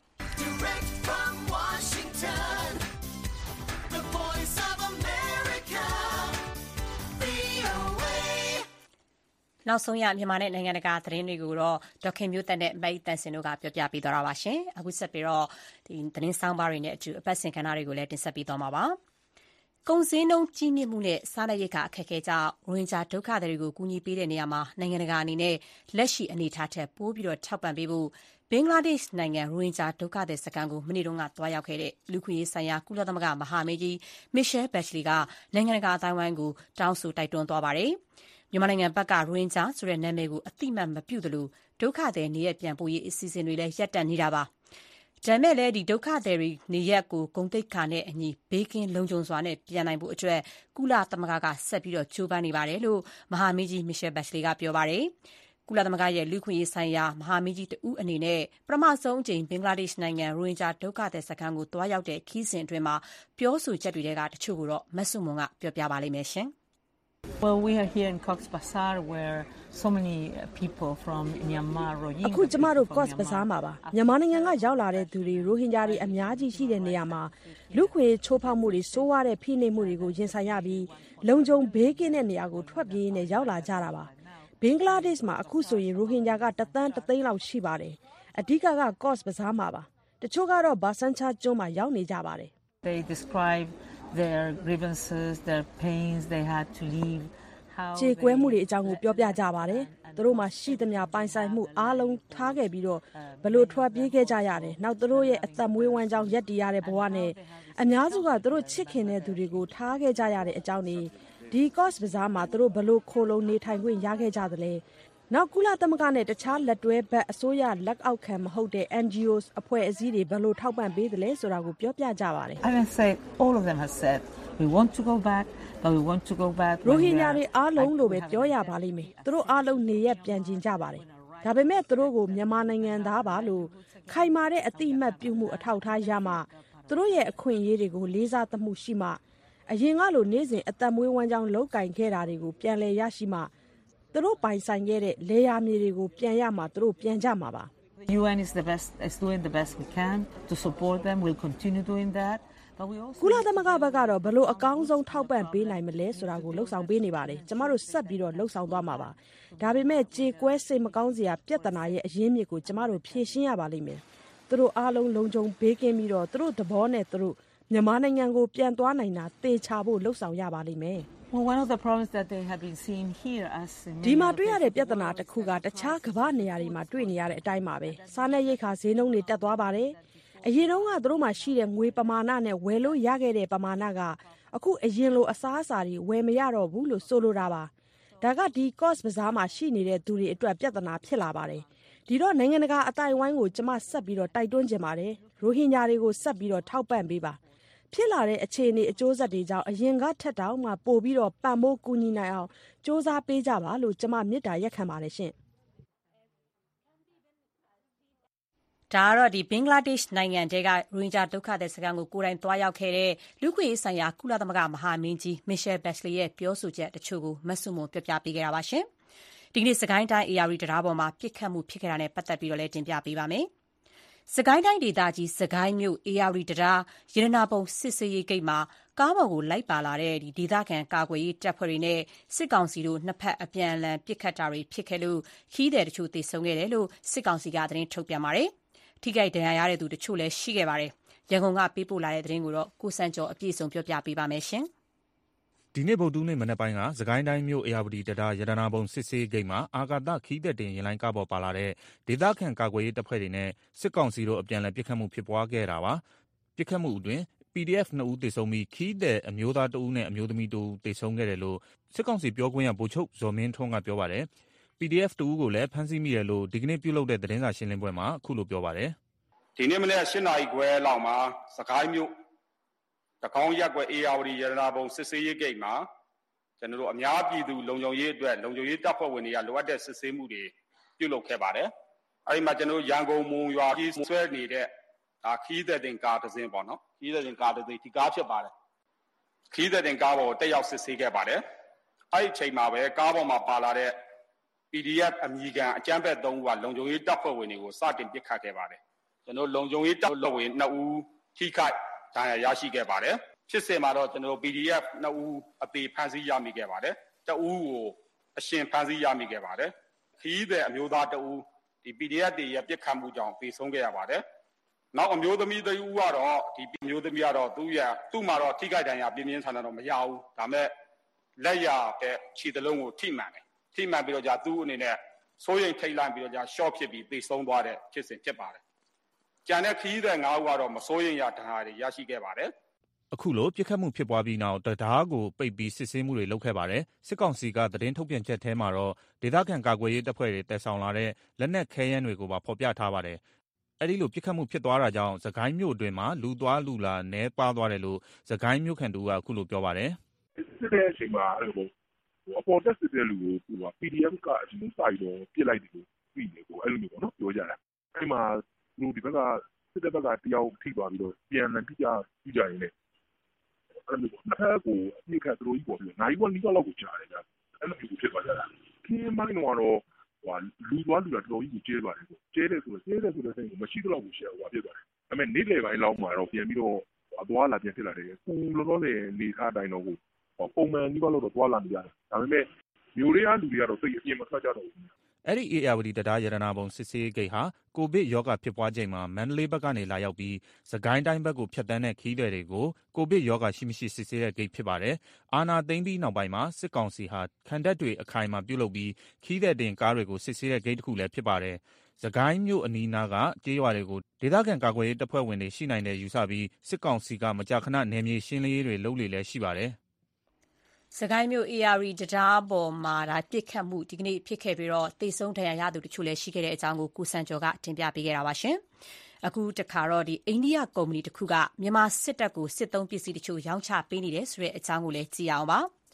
Direct from Washington, the voice of America, VOA နောက်ဆုံးရမြန်မာနဲ့နိုင်ငံတကာသတင်းတွေကိုတော့ဒေါက်ခင်မျိုးသက်နဲ့မိုက်တန်စင်တို့ကပြောပြပေးသွားတာပါရှင်။အခုဆက်ပြီးတော့ဒီသတင်းဆောင်ပါတွေနဲ့အတူအပတ်စဉ်ကဏ္ဍတွေကိုလည်းတင်ဆက်ပေးသွားမှာပါ။ကုန်စည်နှုန်းကြီးမြင့်မှုနဲ့စားနပ်ရိက္ခာအခက်အခဲကြောင့်ရိုဟင်ဂျာဒုက္ခသည်တွေကိုကူညီပေးတဲ့နေရာမှာနိုင်ငံတကာအနေနဲ့လက်ရှိအနေအထားထက်ပိုပြီးထောက်ပံ့ပေးဖို့ဘင်္ဂလားဒေ့ရှ်နိုင်ငံရိုဟင်ဂျာဒုက္ခသည်စခန်းကိုမနေ့တုန်းကသွားရောက်ခဲ့တဲ့လူခွင့်ရေးဆိုင်ရာကုလသမဂ္ဂမဟာမင်းကြီး Michelle Bachelet ကနိုင်ငံတကာအသိုင်းအဝိုင်းကိုတောင်းဆိုတိုက်တွန်းသွားပါတယ်။မြန်မာနိုင်ငံဘက်ကရိုဟင်ဂျာဆိုတဲ့နာမည်ကိုအတိအမှတ်မပြုသလိုဒုက္ခသည်နေရပ်ပြန်ပို့ရေးအစီအစဉ်တွေလည်းရပ်တန့်နေတာပါ။ဒါပေမဲ့လည်းဒီဒုက္ခသည်တွေနေရပ်ကိုဂုဏ်သိက္ခာနဲ့အညီဘေးကင်းလုံခြုံစွာနဲ့ပြန်နိုင်ဖို့အတွက်ကုလသမဂ္ဂကဆက်ပြီးကြိုးပမ်းနေပါတယ်လို့မဟာမင်းကြီး Michelle Bachelet ကပြောပါတယ်။ကုလသမဂ္ဂရဲ့လူ့အခွင့်အရေးဆိုင်ရာမဟာမင်းကြီးတဦးအနေနဲ့ပထမဆုံးအကြိမ်ဘင်္ဂလားဒေ့ရှ်နိုင်ငံရိုဟင်ဂျာဒုက္ခသည်စခန်းကိုသွားရောက်တဲ့ခရီးစဉ်အတွင်းမှာပြောဆိုချက်တွေကတချို့ကိုတော့မဆုမွန်ကပြောပြပါလိမ့်မယ်ရှင်။ Well, we are here in Cox's Bazar where so many people from Myanmar, Rohingya. အခုကျမတို့ Cox's Bazar မှာပါမြန်မာနိုင်ငံကရောက်လာတဲ့သူတွေရိုဟင်ဂျာတွေအများကြီးရှိတဲ့နေရာမှာလူခွေချိုးဖောက်မှုတွေစိုးရတဲ့ဖိနှိပ်မှုတွေကိုရင်ဆိုင်ရပြီးလုံခြုံဘေးကင်းတဲ့နေရာကိုထွက်ပြေးနေရောက်လာကြတာပါဘင်္ဂလားဒေ့ရှ်မှာအခုဆိုရင်ရိုဟင်ဂျာက1 သန်းလောက်ရှိပါတယ်အဓိက Cox's Bazar မှာပါတချို့ကတော့ဘာဆန်ချာကျွန်းမှာရောက်နေကြပါတယ် They describe their grievances, their pains, they had to leave. ခြေကွဲမှုတွေအကြောင်းကိုပြောပြကြပါတယ်သူတို့မှာရှိသမျှပိုင်ဆိုင်မှုအားလုံးထားခဲ့ပြီးတော့ဘလို့ထွက်ပြေးခဲ့ကြရတယ်နောက်သူတို့ရဲ့အသက်မွေးဝမ်းကြောင်းရက်တည်ရတဲ့ဘဝနဲ့အများစုကသူတို့ချစ်ခင်တဲ့သူတွေကိုထားခဲ့ကြရတဲ့အကြောင်းတွေဒီ Cox's Bazar မှာသူတို့ဘလို့ခိုလုံနေထိုင်ခွင့်ရခဲ့ကြသလဲနောက်ကုလသမဂ္ဂနဲ့တခြားလက်တွဲဘက်အစိုးရလက်အောက်ခံမဟုတ်တဲ့ NGOs အဖွဲ့အစည်းတွေဘလို့ထောက်ပံ့ပေးသလဲဆိုတာကိုပြောပြကြပါတယ် I can say all of them have said we want to go back but we want to go back ရိုဟင်ဂျာတွေအားလုံးလိုပဲပြောရပါလိမ့်မယ်သူတို့အားလုံးနေရပြန်ကျင်ကြပါတယ်ဒါပေမဲ့သူတို့ကိုမြန်မာနိုင်ငံသားပါလို့ခိုင်မာတဲ့အတိအမှတ်ပြုမှုအထောက်အထားရမှသူတို့ရဲ့အခွင့်အရေးတွေကိုလေးစားသမှုရှိမှအရင်ကလိုနေ့စဉ်အသက်မွေးဝမ်းကြောင်းလုပ်ကင်ခဲ့တာတွေကိုပြန်လည်ရရှိမှသူတို့ပိုင်ဆိုင်ခဲ့တဲ့လေယာမြေတွေကိုပြန်ရမှသူတို့ပြန်ကြမှာပါ UN is doing the best we can to support them. We'll continue doing that. ကုလသမဂ္ဂဘက်ကတော့ဘလို့အကောင်းဆုံးထောက်ပံ့ပေးနိုင်မလဲဆိုတာကိုလှုပ်ဆောင်ပေးနေပါတယ်ကျမတို့ဆက်ပြီးတော့လှုပ်ဆောင်သွားမှာပါဒါပေမဲ့ကြေကွဲစိတ်မကောင်းစရာပြဿနာရဲ့အရင်းမြစ်ကိုကျမတို့ဖြေရှင်းရပါလိမ့်မယ်သူတို့အားလုံးလုံခြုံဘေးကင်းပြီးတော့သူတို့သဘောနဲ့သူတို့မြန်မာနိုင်ငံကိုပြန်သွားနိုင်တာသေချာဖို့လှုပ်ဆောင်ရပါလိမ့်မယ် Well, one of the problems that they have been seeing here as ဒီမှာတွေ့ရတဲ့ပြဿနာတစ်ခုကတခြားကမ္ဘာနေရာတွေမှာတွေ့နေရတဲ့အတိုင်းပါပဲစားနပ်ရိက္ခာဈေးနှုန်းတွေတက်သွားပါတယ်အရင်တုန်းကသူတို့မှရှိတဲ့ငွေပမာဏနဲ့ဝယ်လို့ရခဲ့တဲ့ပမာဏကအခုအရင်လိုအစားအစာတွေဝယ်မရတော့ဘူးလို့ဆိုလိုတာပါဒါကဒီ cost ဘဇားမှာရှိနေတဲ့သူတွေအတွက်ပြဿနာဖြစ်လာပါတယ်ဒီတော့နိုင်ငံတကာအတိုင်းဝိုင်းကိုကျမဆက်ပြီးတော့တိုက်တွန်းချင်ပါတယ်ရိုဟင်ဂျာတွေကိုဆက်ပြီးတော့ထောက်ပံ့ပေးပါဖြစ်လာတဲ့အခြေအနေအကျိုးဆက်တွေကြောင့်အရင်ကထက်တောင်မှပိုပြီးတော့ပံ့ပိုးကူညီနိုင်အောင်စ조사ပေးကြပါလို့ကျမမေတ္တာရက်ခံပါတယ်ရှင်ဒါကတော့ဘင်္ဂလားဒေ့ရှ်နိုင်ငံတဲကရိုဟင်ဂျာဒုက္ခသည်စခန်းကိုကိုယ်တိုင်သွားရောက်ခဲ့တဲ့လူ့ခွင့်ရေးဆိုင်ရာကုလသမဂ္ဂမဟာမင်းကြီး Michelle Bachelet ရဲ့ပြောဆိုချက်တချို့ကိုမဆုမွန်ပြောပြပေးခဲ့တာပါရှင်။ဒီကနေ့စကိုင်းတိုင်း AR တရားပေါ်မှာပြစ်ခတ်မှုဖြစ်ခဲ့တာနဲ့ပတ်သက်ပြီးတော့လည်းတင်ပြပေးပါမယ်။စကိုင်းတိုင်းဒေသကြီးစကိုင်းမြို့ AR တရားရတနာပုံစစ်ဆေးရေးဂိတ်မှာကားပေါ်ကိုလိုက်ပါလာတဲ့ဒေသခံကာကွယ်ရေးတပ်ဖွဲ့တွေနဲ့စစ်ကောင်စီတို့နှစ်ဖက်အပြန်အလှန်ပစ်ခတ်တာတွေဖြစ်ခဲ့လို့ခီးသည်တချို့သေဆုံးခဲ့တယ်လို့စစ်ကောင်စီကသတင်းထုတ်ပြန်ပါတယ်။ထိခိုက်ဒဏ်ရာရတဲ့သူတချို့လည်းရှိခဲ့ပါတယ်။ရန်ကုန်ကပေးပို့လာတဲ့သတင်းကိုတော့ကိုစံကျော်အပြည့်စုံပြောပြပေးပါမယ်ရှင်။ဒီနေ့ဗုဒ္ဓနေ့မနက်ပိုင်းကစကိုင်းတိုင်းမြို့အေယာဝတီတရားရတနာပုံစစ်ဆေးဂိတ်မှာအာကာသခီးသက်တင်ရင်လိုင်းကားပေါ်ပါလာတဲ့ဒေသခံကာကွယ်ရေးတပ်ဖွဲ့တွေနဲ့စစ်ကောင်စီတို့အပြန်အလှန်ပစ်ခတ်မှုဖြစ်ပွားခဲ့တာပါ။ပစ်ခတ်မှုအတွင်း PDF 2 ဦးသေဆုံးပြီးခီးသည်အမျိုးသား2ဦးနဲ့အမျိုးသမီး2ဦးသေဆုံးခဲ့တယ်လို့စစ်ကောင်စီပြောခွင့်ရဗိုလ်ချုပ်ဇော်မင်းထွန်းကပြောပါတယ်။ PDF 2ဦးကိုလည်းဖမ်းဆီးမိတယ်လို့ဒီကနေ့ပြုလုပ်တဲ့သတင်းစာရှင်းလင်းပွဲမှာအခုလိုပြောပါတယ်။ဒီနေ့မနေ့8 နာရီခွဲလောက်မှာစကိုင်းမြို့တကောင်းရက်ကွယ်အေယာဝတီရတနာပုံစစ်ဆေးရေးဂိတ်မှာကျွန်တော်တို့အများပြည်သူလုံခြုံရေးအတွက်လုံခြုံရေးတပ်ဖွဲ့ဝင်တွေကလိုအပ်တဲ့စစ်ဆေးမှုတွေပြုလုပ်ခဲ့ပါတယ်။အဲဒီမှာကျွန်တော်တို့ရန်ကုန်မုံရွာကြီးဆွဲနေတဲ့ဒါခီးသက်တင်ကားတစ်စင်းပေါ့နော်ခီးသက်တင်ကားတစ်စင်းဒီကားဖြစ်ပါတယ်ခီးသက်တင်ကားပေါ်တက်ရောက်စစ်ဆေးခဲ့ပါတယ်အဲဒီအချိန်မှာပဲကားပေါ်မှာပါလာတဲ့ PDF အမည်ခံအကြမ်းဖက်3ဦးကလုံခြုံရေးတပ်ဖွဲ့ဝင်တွေကိုစတင်ပစ်ခတ်ခဲ့ပါတယ်ကျွန်တော်လုံခြုံရေးတပ်ဖွဲ့ဝင်2ဦးထိခိုက်ဒဏ်ရာရရှိခဲ့ပါတယ်ဖြစ်စဉ်မှာတော့ကျွန်တော် PDF 2ဦးအသေးဖမ်းဆီးရမိခဲ့ပါတယ်တဦးကိုအရှင်ဖမ်းဆီးရမိခဲ့ပါတယ်ခီးသည်အမျိုးသား2ဦးဒီ PDF တွေရဲ့ပစ်ခတ်မှုကြောင့်သေဆုံးခဲ့ရပါတယ်နောက်အမျိုးသမီး3ဦးကတော့ဒီအမျိုးသမီးကတော့သူ့မှာတော့ထိခိုက်ဒဏ်ရာပြင်းပြင်းထန်ထန်တော့မရဘူးဒါမဲ့လက်ရတဲ့ခြေသလုံးကိုထိမှန်တယ်ထိမှန်ပြီးတော့じゃသူ့အနေနဲ့စိုးရိမ်ထိတ်လန့်ပြီးတော့じゃ short ဖြစ်ပြီးသေဆုံးသွားတဲ့ဖြစ်စဉ်ဖြစ်ပါတယ်ကျန်တဲ့ခီးသည်9ဦးကတော့မစိုးရိမ်ရဒဏ်ရာတွေရရှိခဲ့ပါတယ်အခုလိုပြစ်ခတ်မှုဖြစ်ပွားပြီးနောက်တရားကိုပိတ်ပြီးစစ်ဆေးမှုတွေလုပ်ခဲ့ပါတယ်စစ်ကောင်စီကသတင်းထုတ်ပြန်ချက်ထဲမှာတော့ဒေသခံကာကွယ်ရေးတပ်ဖွဲ့တွေတပ်ဆောင်လာတဲ့လက်နက်ခဲယမ်းတွေကိုပါဖော်ပြထားပါတယ်အဲ့ဒီလိုပြစ်ခတ်မှုဖြစ်သွားတာကြောင့်စကိုင်းမြို့အတွင်းမှာလူသွားလူလာနဲပါသွားတယ်လို့စကိုင်းမြို့ခံတူကအခုလိုပြောပါတယ်စစ်တဲ့အချိန်မှာအဲ့လိုအပေါ်တက်စစ်တဲ့လူကိုသူက PDF ကအရင်စာရီတော့ပြစ်လိုက်တယ်လို့ပြီးနေကိုအဲ့လိုမျိုးပေါ့နော်ပြောကြတာအဲ့မှာလူဒီဘက်ကစစ်တဲ့ဘက်ကတယောက်ထိသွားပြီးတော့ပြန်လည်ပြကြရင်လည်းအဲ့လိုပေါ့နှစ်ဖက်ကိုအမြင့်ခတ်သူတို့ကြီးပေါ်ပြီးနိုင်ဝနီးလောက်ကိုကြားတယ်ဗျအဲ့လိုမျိုးဖြစ်သွားကြတာခင်းမိုင်းတော့လူသွားလူလာတော်ကြီးကိုကျဲပါတယ်ပေါ့ကျဲတယ်ဆိုတဲ့စိတ်ကိုမရှိတော့ဘူးရှယ်ဟိုဖြစ်သွားတယ်ဒါပေမဲ့နေ့လယ်ပိုင်းလောက်မှာတော့ပြန်ပြီးတော့အသွားလာပြန်ဖြစ်လာတယ်ကိုလောလောဆယ်နေထားတိုင်းတော့ကိုပုံမှန်ဒီဘက်လို့တော့သွားလာနေကြတယ်ဒါပေမဲ့မျိုးတွေကလူတွေကတော့စိတ်အပြင်းမထွက်ကြတော့ဘူးအဲ့ဒီအေယာဝတီတရားရတနာပုံစစ်ဆေးဂိတ်ဟာကိုဗစ်ရောဂါဖြစ်ပွားချိန်မှာမန္တလေးဘက်ကနေလာရောက်ပြီးစကိုင်းတိုင်းဘက်ကိုဖြတ်တန်းတဲ့ခီးသည်တွေကိုကိုဗစ်ရောဂါရှိမရှိစစ်ဆေးတဲ့ဂိတ်ဖြစ်ပါတယ်။အာဏာသိမ်းပြီးနောက်ပိုင်းမှာစစ်ကောင်စီဟာခံတပ်တွေအခိုင်အမာပြုလုပ်ပြီးခီးသည်တင်ကားတွေကိုစစ်ဆေးတဲ့ဂိတ်တစ်ခုလည်းဖြစ်ပါတယ်။စကိုင်းမြို့အနီးနားကကျေးရွာတွေကိုဒေသခံကာကွယ်ရေးတပ်ဖွဲ့ဝင်တွေရှိနိုင်တဲ့ယူဆပြီးစစ်ကောင်စီကမကြာခဏနယ်မြေရှင်းလင်းရေးတွေလုပ်လေလည်းရှိပါတယ်။စကိုင်းမြို့ AR တရားပေါ်မှာပြစ်ခတ်မှုဒီကနေ့ဖြစ်ခဲ့ပြီးတော့သေဆုံးဒဏ်ရာရသူတချို့လည်းရှိခဲ့တဲ့အကြောင်းကိုကိုစံကျော်ကတင်ပြပေးခဲ့တာပါရှင်။အခုတခါတော့အိန္ဒိယကုမ္ပဏီတစ်ခုကမြန်မာစစ်တပ်ကိုစစ်သုံးပစ္စည်းတချို့ရောင်းချပေးနေတယ်ဆိုတဲ့အကြောင်းကိုလည်းကြည့်အောင်ပါ။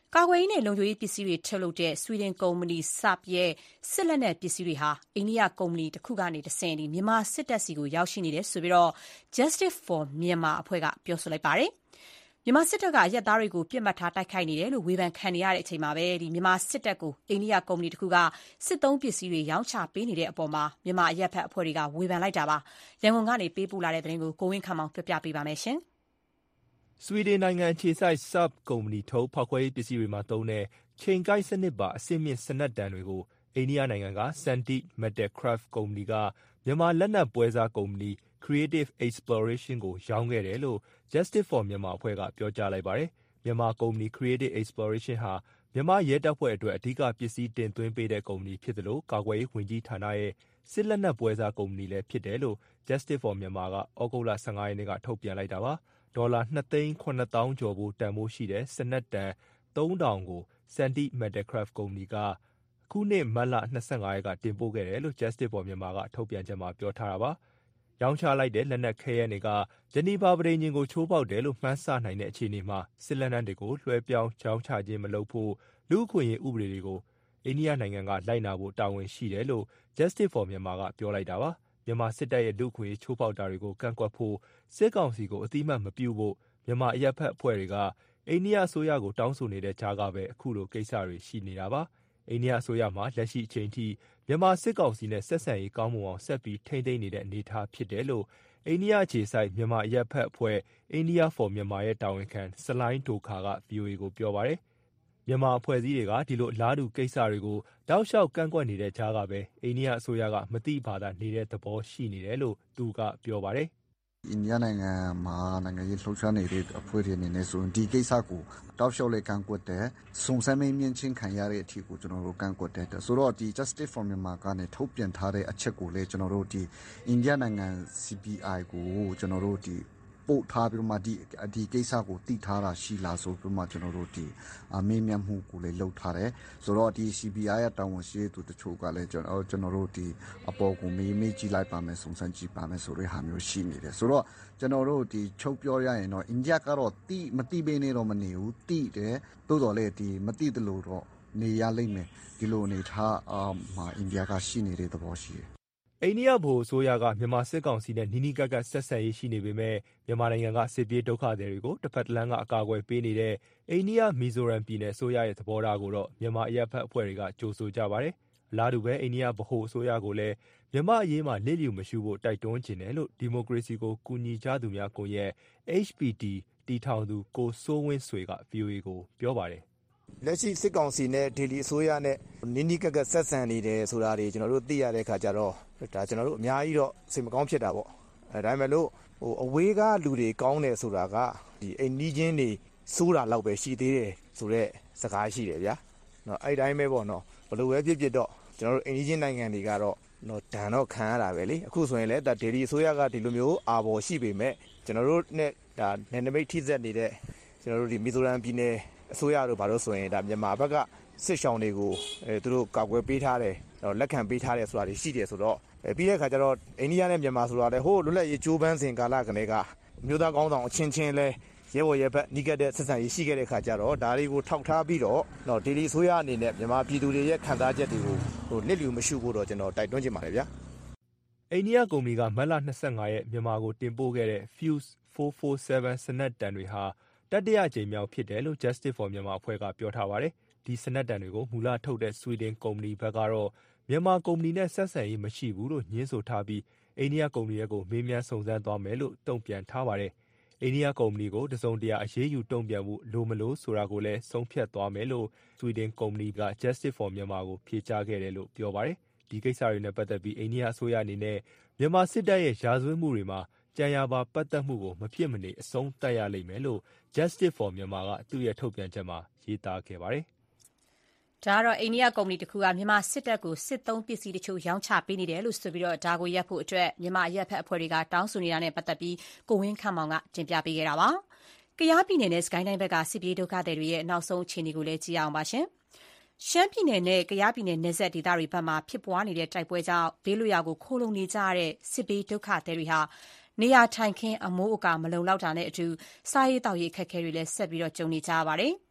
ကာကွယ်ရေးနဲ့လုံခြုံရေးပစ္စည်းတွေထုတ်လုပ်တဲ့ဆွီဒင်ကုမ္ပဏီ Saab ရဲ့စစ်လက်နက်ပစ္စည်းတွေဟာအိန္ဒိယကုမ္ပဏီတစ်ခုကနေတဆင့်မြန်မာစစ်တပ်စီကိုရောက်ရှိနေတယ်ဆိုပြီး Justice for Myanmar အဖွဲ့ကပြောဆိုလိုက်ပါတယ်။မြန်မာစစ်တပ်ကအရပ်သားတွေကိုပြစ်မှတ်ထားတိုက်ခိုက်နေတယ်လို့ဝေဖန်ခံနေရတဲ့အချိန်မှာပဲမြန်မာစစ်တပ်ကိုအိန္ဒိယကုမ္ပဏီတစ်ခုကစစ်သုံးပစ္စည်းတွေရောင်းချပေးနေတဲ့အပေါ်မြန်မာအရပ်ဘက်အဖွဲ့တွေကဝေဖန်လိုက်တာပါ။ရန်ကုန်ကနေပေးပို့လာတဲ့သတင်းကိုကိုဝင်းခန့်မောင်ပြောပြပေးပါမယ်ရှင်။ဆွီဒင်နိုင်ငံအခြေစိုက် Saab ကုမ္ပဏီထုတ်ဖောက်ခွဲရေးပစ္စည်းတွေမှာသုံးတဲ့ချိန်ကိုက်စနစ်ပါအဆင့်မြင့်စနက်တံတွေကိုအိန္ဒိယနိုင်ငံက Sandeep Metalcraft ကုမ္ပဏီကမြန်မာလက်နက်ပွဲစားကုမ္ပဏီ Creative Exploration ကိုရောင်းခဲ့တယ်လို့ Justice for Myanmar အဖွဲ့ကပြောကြားလိုက်ပါတယ်။မြန်မာကုမ္ပဏီ Creative Exploration ဟာမြန်မာရဲတပ်ဖွဲ့အတွက်အဓိကပစ္စည်းတင်သွင်းပေးတဲ့ကုမ္ပဏီဖြစ်သလိုကာကွယ်ရေးဝန်ကြီးဌာနရဲ့စစ်လက်နက်ပွဲစားကုမ္ပဏီလည်းဖြစ်တယ်လို့ Justice for Myanmar ကဩဂုတ်လ 15 ရက်နေ့ကထုတ်ပြန်လိုက်တာပါ။ဒေါ်လာ2,700,000 ကျော်ဖို့တန်ဖိုးရှိတဲ့စနက်တန် 3,000 ကို Sandeep Metalcraft ကုမ္ပဏီကအခုနှစ်မတ်လ 25 ရက်ကတင်ပို့ခဲ့တယ်လို့ Justice for Myanmar ကထုတ်ပြန်ချက်မှာပြောထားတာပါ။ရောင်းချလိုက်တဲ့လက်နက်ခဲယမ်းတွေကဂျနီဗာပဋိဉာဉ်ကိုချိုးဖောက်တယ်လို့မှန်းဆနိုင်တဲ့အခြေအနေမှာစစ်လက်နက်တွေကိုလွှဲပြောင်းရောင်းချခြင်းမလုပ်ဖို့လူ့အခွင့်အရေးဥပဒေတွေကိုအိန္ဒိယနိုင်ငံကလိုက်နာဖို့တာဝန်ရှိတယ်လို့ Justice for Myanmar ကပြောလိုက်တာပါ။မြန်မာစစ်တပ်ရဲ့လူ့အခွင့်အရေးချိုးဖောက်တာတွေကိုကန့်ကွက်ဖို့စစ်ကောင်စီကိုအတိအမှတ်မပြုဖို့မြန်မာအရပ်ဘက်အဖွဲ့တွေကအိန္ဒိယအစိုးရကိုတောင်းဆိုနေတဲ့ကြားကပဲအခုလိုကိစ္စတွေရှိနေတာပါ။အိန္ဒိယအစိုးရမှာလက်ရှိအချိန်ထိမြန်မာစစ်ကောင်စီနဲ့ဆက်ဆံရေးကောင်းမွန်အောင်ဆက်ပြီးထိန်းသိမ်းနေတဲ့အနေအထားဖြစ်တယ်လို့အိန္ဒိယအခြေစိုက်မြန်မာအရပ်ဘက်အဖွဲ့ India for Myanmar ရဲ့တာဝန်ခံဆလိုင်းဒိုခါက VOA ကိုပြောပါတယ်။မြန်မာအဖွဲ့အစည်းတွေကဒီလိုအလားတူကိစ္စတွေကိုတောက်လျှောက်ကန့်ကွက်နေတဲ့ကြားကပဲအိန္ဒိယအစိုးရကမသိဘာသာနေတဲ့သဘောရှိနေတယ်လို့သူကပြောပါတယ်။အိန္ဒိယနိုင်ငံမှာနိုင်ငံရေးလှုပ်ရှားနေတဲ့အဖွဲ့တွေအနေနဲ့ဆိုရင်ဒီကိစ္စကိုတောက်လျှောက်လေးကန့်ကွက်တယ်စုံစမ်းမြင့်ချင်းခံရတဲ့အထိကိုကျွန်တော်တို့ကန့်ကွက်တယ်ဆိုတော့ဒီ Justice for Myanmar ကနေထုတ်ပြန်ထားတဲ့အချက်ကိုလည်းကျွန်တော်တို့ဒီအိန္ဒိယနိုင်ငံ CBI ကိုကျွန်တော်တို့ဒီပို့ထားပြီးမှဒီကိစ္စကိုတည်ထားတာရှိလားဆိုပြီးမှကျွန်တော်တို့ဒီမေးမြန်းမှုကိုလည်းလုပ်ထားတယ်ဆိုတော့ဒီ CBI ရဲ့တာဝန်ရှိသူတချို့ကလည်းကျွန်တော်တို့ဒီအပေါ်ကိုမေးကြည့်လိုက်ပါမယ်စုံစမ်းကြည့်ပါမယ်ဆိုတဲ့ဟာမျိုးရှိနေတယ်ဆိုတော့ကျွန်တော်တို့ဒီချုပ်ပြောရရင်တော့အိန္ဒိယကတော့မတိပေးနေတော့မနေဘူးတိတယ်တိုးတော်လည်းဒီမတိတလို့တော့နေရလိမ့်မယ်ဒီလိုအနေထားမှာအိန္ဒိယကရှိနေတဲ့သဘောရှိတယ်အိန္ဒိယဗဟိုအစိုးရကမြန်မာစစ်ကောင်စီနဲ့နီးနီးကပ်ကပ်ဆက်ဆံရေးရှိနေပေမဲ့မြန်မာနိုင်ငံကစစ်ပြေးဒုက္ခသည်တွေကိုတစ်ဖက်တစ်လမ်းကအကာအကွယ်ပေးနေတဲ့အိန္ဒိယမီဇိုရမ်ပြည်နယ်အစိုးရရဲ့သဘောထားကိုတော့မြန်မာအရပ်ဘက်အဖွဲ့တွေကကြိုဆိုကြပါတယ်။အလားတူပဲအိန္ဒိယဗဟိုအစိုးရကိုလည်းမြန်မာအရေးမှာလစ်လျူမရှုဖို့တိုက်တွန်းခြင်းတယ်လို့ဒီမိုကရေစီကိုကူညီကြသူများကွန်ရက် HPT တည်ထောင်သူကိုစိုးဝင်းဆွေက VOA ကိုပြောပါတယ်လက်ရှိစစ်ကောင်စီနဲ့ဒေလီအစိုးရနဲ့နီးနီးကပ်ကပ်ဆက်ဆံနေတယ်ဆိုတာတွေကျွန်တော်တို့သိရတဲ့အခါကျတော့ဒါကျွန်တော်တို့အများကြီးတော့စိတ်မကောင်းဖြစ်တာပေါ့ဒါပေမဲ့လို့အဝေးကလူတွေကောင်းတယ်ဆိုတာကဒီအိမ်နီးချင်းတွေစိုးတာလောက်ပဲရှိသေးတယ်ဆိုတော့စကားရှိတယ်ဗျာနော်အဲ့တိုင်းပဲပေါ့နော်ဘလို့ပဲဖြစ်တော့ကျွန်တော်တို့အိမ်နီးချင်းနိုင်ငံတွေကတော့နော်ဒဏ်တော့ခံရတာပဲလေအခုဆိုရင်လည်းဒါဒေလီအစိုးရကဒီလိုမျိုးအာဘော်ရှိပေမဲ့ကျွန်တော်တို့နဲ့ဒါနယ်နိမိတ်ထိစက်နေတဲ့ကျွန်တော်တို့ဒီမီဇိုရမ်ပြည်နယ်အစိုးရတို့ဘာလို့ဆိုရင်ဒါမြန်မာဘက်ကစစ်ရှောင်းတွေကိုသူတို့ကာကွယ်ပေးထားတယ်လက်ခံပေးထားတယ်ဆိုတာတွေရှိတယ်ဆိုတော့ပြီးတဲ့အခါကျတော့အိန္ဒိယနဲ့မြန်မာဆိုတာလည်းဟိုလွတ်လပ်ရေးကြိုးပမ်းစဉ်ကာလကနေကမြို့သားကောင်းဆောင်အချင်းချင်းလဲရဲဘော်ရဲဘက်နီးကပ်တဲ့ဆက်ဆံရေးရှိခဲ့တဲ့အခါကျတော့ဒါတွေကိုထောက်ထားပြီးတော့ဒေလီအစိုးရအနေနဲ့မြန်မာပြည်သူတွေရဲ့ခံစားချက်တွေကိုလစ်လျူမရှုဖို့တော့ကျွန်တော်တိုက်တွန်းချင်ပါတယ်ဗျာအိန္ဒိယကုမ္ပဏီကမတ်လ 25 ရက်မြန်မာကိုတင်ပို့ခဲ့တဲ့ Fuse 447 စနက်တံတွေဟာတတိယကြိမ်မြောက်ဖြစ်တယ်လို့ Justice for Myanmar အဖွဲ့ကပြောထားပါတယ်။ဒီစနက်တံတွေကိုမူလထုတ်တဲ့ဆွီဒင်ကုမ္ပဏီဘက်ကတော့မြန်မာကုမ္ပဏီနဲ့ဆက်ဆံရေးမရှိဘူးလို့ညင်းဆိုထားပြီးအိန္ဒိယကုမ္ပဏီရဲ့ကိုမေးမြန်းစုံစမ်းသွားမယ်လို့တုံ့ပြန်ထားပါတယ်။အိန္ဒိယကုမ္ပဏီကိုတစုံတရာအရေးယူတုံ့ပြန်မှုလိုမလို့ဆိုတာကိုလည်းဆုံးဖြတ်သွားမယ်လို့ဆွီဒင်ကုမ္ပဏီက Justice for Myanmar ကိုဖြေကြားခဲ့တယ်လို့ပြောပါတယ်။ဒီကိစ္စတွေနဲ့ပတ်သက်ပြီးအိန္ဒိယအစိုးရအနေနဲ့မြန်မာစစ်တပ်ရဲ့ရာဇဝတ်မှုတွေမှာကြံရပါပတ်သက်မှုကိုမဖြစ်မနေအဆုံးသတ်ရလိမ့်မယ်လို့ Justice for Myanmar ကသူ့ရဲ့ထုတ်ပြန်ချက်မှာရေးသားခဲ့ပါတယ်။ဒါကတော့အိန္ဒိယကုမ္ပဏီတစ်ခုကမြန်မာစစ်တပ်ကိုစစ်သုံးပစ္စည်းတချို့ရောင်းချပေးနေတယ်လို့ဆိုပြီးတော့ဒါကိုရပ်ဖို့အတွက်မြန်မာအရက်ဖက်အဖွဲ့တွေကတောင်းဆိုနေတာနဲ့ပတ်သက်ပြီးကိုဝင်းခန့်မောင်ကတင်ပြပေးခဲ့တာပါ။ကယားပြည်နယ်နဲ့စကိုင်းတိုင်းဘက်ကစစ်ပြေးဒုက္ခသည်တွေရဲ့နောက်ဆုံးအခြေအနေကိုလည်းကြည့်အောင်ပါရှင်။ရှမ်းပြည်နယ်နဲ့ကယားပြည်နယ်နယ်စပ်ဒေသတွေဘက်မှာဖြစ်ပွားနေတဲ့တိုက်ပွဲကြောင့်ဘေးလွတ်ရာကိုခိုးလုံနေကြတဲ့စစ်ပြေးဒုက္ခသည်တွေဟာနေရာထိုင်ခင်းအမိုးအကာမလုံလောက်တာနဲ့အတူစားရေးတောက်ရေးအခက်အခဲတွေလည်းဆက်ပြီးတော့ကြုံနေကြရပါတယ်။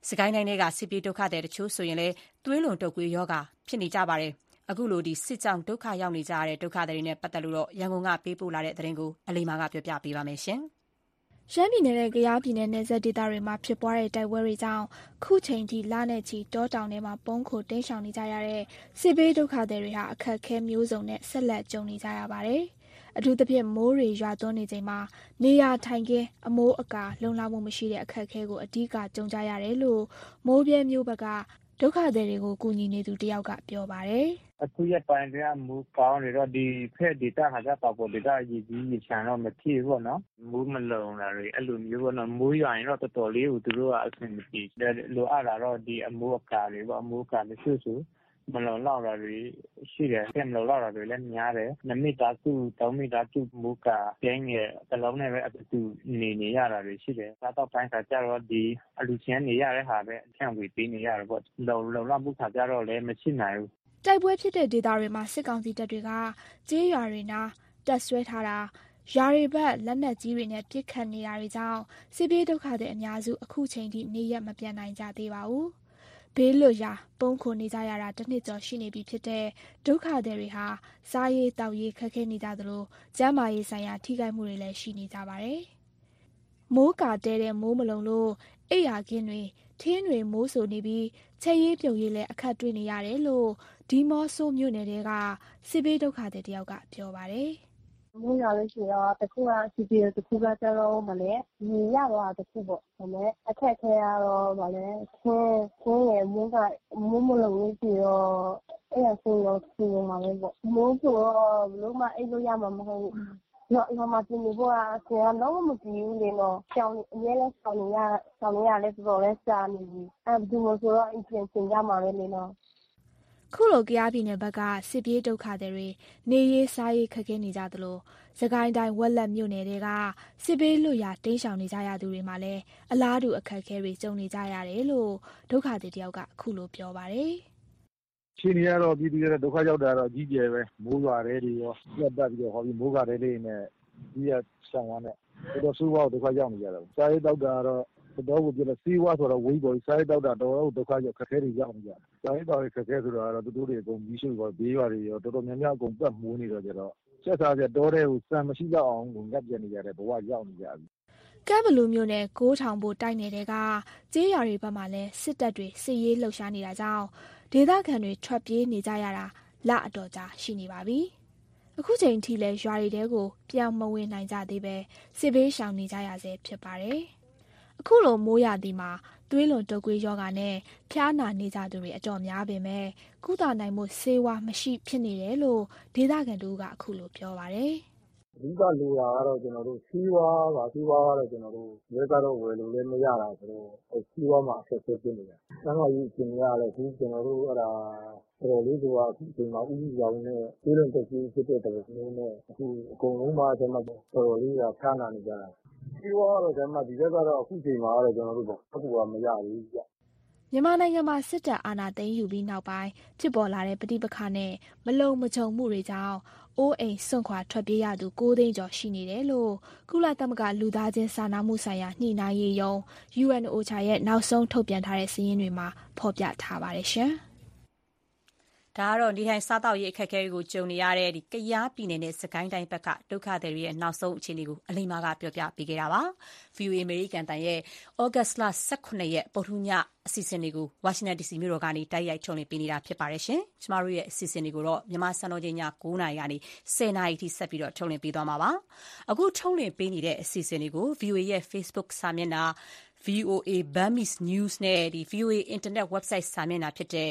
စကိုင်းတိုင်းကစစ်ပြေးဒုက္ခသည်တချို့ဆိုရင်လည်းသွေးလွန်တုပ်ကွေးရောဂါဖြစ်နေကြပါတယ်။အခုလိုစစ်ကြောင့်ဒုက္ခရောက်နေကြတဲ့ဒုက္ခသည်တွေနဲ့ပတ်သက်လို့ရန်ကုန်ကပေးပို့လာတဲ့သတင်းကိုအလိမ္မာကပြောပြပေးပါမယ်ရှင်။ရှမ်းပြည်နယ်နဲ့ကယားပြည်နယ်နယ်စပ်ဒေသတွေမှာဖြစ်ပွားတဲ့တိုက်ပွဲတွေကြောင့်ခုချိန်ထိလနဲ့ချီတောတောင်ထဲမှာပုန်းခိုတိမ်းရှောင်နေကြရတဲ့စစ်ဘေးဒုက္ခသည်တွေဟာအခက်အခဲမျိုးစုံနဲ့ဆက်လက်ကြုံနေကြရပါတယ်။အထူးသဖြင့်မိုးတွေရွာသွန်းနေချိန်မှာနေရာထိုင်ခင်းအမိုးအကာလုံလောက်မှုမရှိတဲ့အခက်အခဲကိုအဓိကကြုံကြရတယ်လို့မိုးပြဲမျိုးဘက်ကဒုက္ခသည်တွေကိုကူညီနေသူတယောက်ကပြောပါတယ်။အခုရက်ပိုင်းတည်းကမူကောင်းနေတော့ဒီဖက်ဒေတာဟာကပေါ့ပေါ်ဒေတာရည်ကြီးရချန်တော့မဖြစ်ဘူးနော်မူးမလုံလာတွေအဲ့လိုမျိုးပေါ့နော်မူးရွာရင်တော့တော်တော်လေးကိုသူတို့ကအဆင်မပြေလိုအပ်လာတော့ဒီအမိုးအကာတွေပေါ့အမိုးအကာတွေဆွဆွမလုံလောက်တာတွေရှိတယ်အဲ့မလုံလောက်တာတွေလည်းများတယ်2မိသားစု3မိသားစုမူးကာကျင်းရဲ့တလုံးနဲ့ပဲအတူနေရတာတွေရှိတယ်စားတော့ပိုင်းခါကျတော့ဒီအလူချင်းနေရတဲ့ဟာပဲဖြန့်ဝေပေးနေရတယ်ပေါ့လုံလောက်မှုခါကျတော့လည်းမရှိနိုင်ဘူးတိုက်ပွဲဖြစ်တဲ့ဒေသတွေမှာစစ်ကောင်စီတပ်တွေကကျေးရွာတွေနာတပ်ဆွဲထားတာရွာတွေဘက်လက်နက်ကြီးတွေနဲ့ပစ်ခတ်နေတာတွေကြောင့်စစ်ပြေးဒုက္ခသည်အများစုအခုချိန်ထိနေရက်မပြန်နိုင်ကြသေးပါဘူး။ဘေးလွတ်ရာပုန်းခိုနေကြရတာတစ်နှစ်ကျော်ရှိနေပြီဖြစ်တဲ့ဒုက္ခသည်တွေဟာစားရေးတောက်ရေးခက်ခဲနေကြသလိုကျန်းမာရေးဆိုင်ရာထိခိုက်မှုတွေလည်းရှိနေကြပါတယ်။မိုးကာတဲတဲ့မိုးမလုံလို့အိယာခင်းတွေထင်းတွေမိုးဆိုနေပြီးချက်ရေးပြုတ်ရေးလည်းအခက်တွေ့နေရတယ်လို့ဒီမော့ဆိုမြို့နယ်ကစစ်ဘေးဒုက္ခသည်တယောက်ကပြောပါတယ်။မိုးရွာလို့ရှိတော့တခုကစီပီတခုကကျတော့မလဲညီရတော့တခုပေါ့ဒါပေမဲ့အခက်ခဲရတော့ဗာလဲချင်းရမိုးကမိုးမလုံလို့ရှိတော့အဲ့ဒါဆိုတော့စီမှာပဲပေါ့မိုးဆိုတော့ဘလို့မှအိတ်လို့ရမှာမဟုတ်ဘူး။မှာတင်နေဖို့ဆရာတော့မကြည့်ဘူးလေနော်။ဆောင်းအများလဲဆောင်းနေရလဲတော်တော်လဲစာနေပြီ။အဲဒီလိုဆိုတော့အပြင်ဆင်ကြမှာပဲလေနော်။ခုလိုကယားပြည်နယ်ဘက်ကစစ်ပြေးဒုက္ခသည်တွေနေရေးစားရေးခက်ခဲနေကြသလိုစကိုင်းတိုင်းဝက်လက်မြို့နယ်တွေကစစ်ဘေးလွတ်ရာတိမ်းရှောင်နေကြရသူတွေမှာလည်းအလားတူအခက်အခဲတွေကြုံနေကြရတယ်လို့ဒုက္ခသည်တယောက်ကခုလိုပြောပါတယ်။ရှင်နေရတော့ပြည်သူတွေဒုက္ခရောက်တာတော့ကြီးကျယ်ပဲမိုးရွာတဲ့တွေရောပြတ်တက်ပြီးတော့ဟောပြီးမိုးကတဲ့လေးနဲ့ဒီရဆောင်ရတဲ့တော်ဆိုးဝါးဒုက္ခရောက်နေကြတယ်။စားရေးတောက်တာတော့တော်ကိုပြည့်စီးဝါဆိုတော့ဝေးပေါ်စားရေးတောက်တာတော်ဒုက္ခရောက်ခက်ခဲတွေရောက်နေကြတယ်။စားရေးတောက်ရခက်ခဲဆိုတော့သူတို့တွေအကုန်ပြီးရှိတော့ဘေးရွာတွေရောတော်တော်များများအကုန်ပတ်မိုးနေတော့ကြတော့ဆက်စားပြတော်တဲ့ကိုစံမရှိတော့အောင်ကိုငတ်ပြနေကြတယ်ဘဝရောက်နေကြပြီ။ကဲဘလူမျိုးနဲ့6,000ဘို့တိုက်နယ်ကကျေးရွာတွေဘက်မှာလည်းစစ်တပ်တွေစစ်ရေးလှုပ်ရှားနေတာကြောင့်ဒေသခံတွေထွက်ပြေးနေကြရတာလအတော်ကြာရှိနေပါပြီ။အခုချိန်ထိလည်းရွာတွေတဲကိုပြောင်းမဝင်နိုင်ကြသေးပဲစစ်ဘေးရှောင်နေကြရဆဲဖြစ်ပါတယ်။အခုလိုမိုးရာသီမှာသွေးလွန်တုပ်ကွေးရောဂါနဲ့ဖျားနာနေကြသူတွေအတော်များပေမဲ့ကုသနိုင်မှုဆေးဝါးမရှိဖြစ်နေတယ်လို့ဒေသခံတို့ကအခုလိုပြောပါတယ်။အဓိကလိုတာကတော့ကျွန်တော်တို့စီးဝါးကတော့ကျွန်တော်တို့ရဲကတော့ဝယ်လို့လည်းမရတာဆိုတော့စီးဝါးမှာဆက်ဆက်ဖြစ်နေတယ်။ဆန်းတော်ကြီးရှင်ရလည်းဒီကျွန်တော်တို့အဲ့ဒါတော်လေးကအခုဒီမှာဥပဒေရောင်းနေပြည်လွန်တက်ကြီးဖြစ်တဲ့တော်မျိုးနဲ့အခုအကုန်လုံးမှာကျွန်တော်တော်လေးကဖျားနာနေကြတာ။စီးဝါးကတော့ကျွန်တော်ဒီဘက်ကတော့အခုချိန်မှာတော့ကျွန်တော်တို့အခုကမရဘူးကြ။မြန်မာနိုင်ငံမှာစစ်တပ်အာဏာသိမ်းယူပြီးနောက်ပိုင်းဖြစ်ပေါ်လာတဲ့ပဋိပက္ခနဲ့မလုံမခြုံမှုတွေကြောင့်အိုးအိမ်စွန့်ခွာထွက်ပြေးရသူ9သိန်းကျော်ရှိနေတယ်လို့ကုလသမဂ္ဂလူသားချင်းစာနာမှုဆိုင်ရာညှိနှိုင်းရေးရုံး UNOCHA ရဲ့နောက်ဆုံးထုတ်ပြန်ထားတဲ့စာရင်းတွေမှာဖော်ပြထားပါတယ်ရှင်။ဒါကတော့ဒီထိုင်စားတောက်ရေးအခက်အခဲတွေကိုကြုံနေရတဲ့ကယားပြည်နယ်နဲ့စကိုင်းတိုင်းဘက်ကဒုက္ခသည်တွေရဲ့နောက်ဆုံးအခြေအနေကိုအလိမ္မာကပြောပြပေးခဲ့တာပါ။ VOA အမေရိကန်တန်ရဲ့ဩဂတ်စ်လ18ရက်ပုထူညအစီအစဉ်တွေကိုဝါရှင်တန် DC မြို့တော်ကနေတိုက်ရိုက်ထုတ်လွှင့်ပေးနေတာဖြစ်ပါတယ်ရှင်။ကျမတို့ရဲ့အစီအစဉ်တွေကိုတော့မြန်မာစံတော်ချိန်ည9:00 နာရီကနေ10:00 နာရီထိဆက်ပြီးတော့ထုတ်လွှင့်ပေးသွားမှာပါ။အခုထုတ်လွှင့်ပေးနေတဲ့အစီအစဉ်တွေကို VOA ရဲ့ Facebook စာမျက်နှာVOA Burmese News နဲ့ VOA Internet Website စာမျက်နှာဖြစ်တဲ့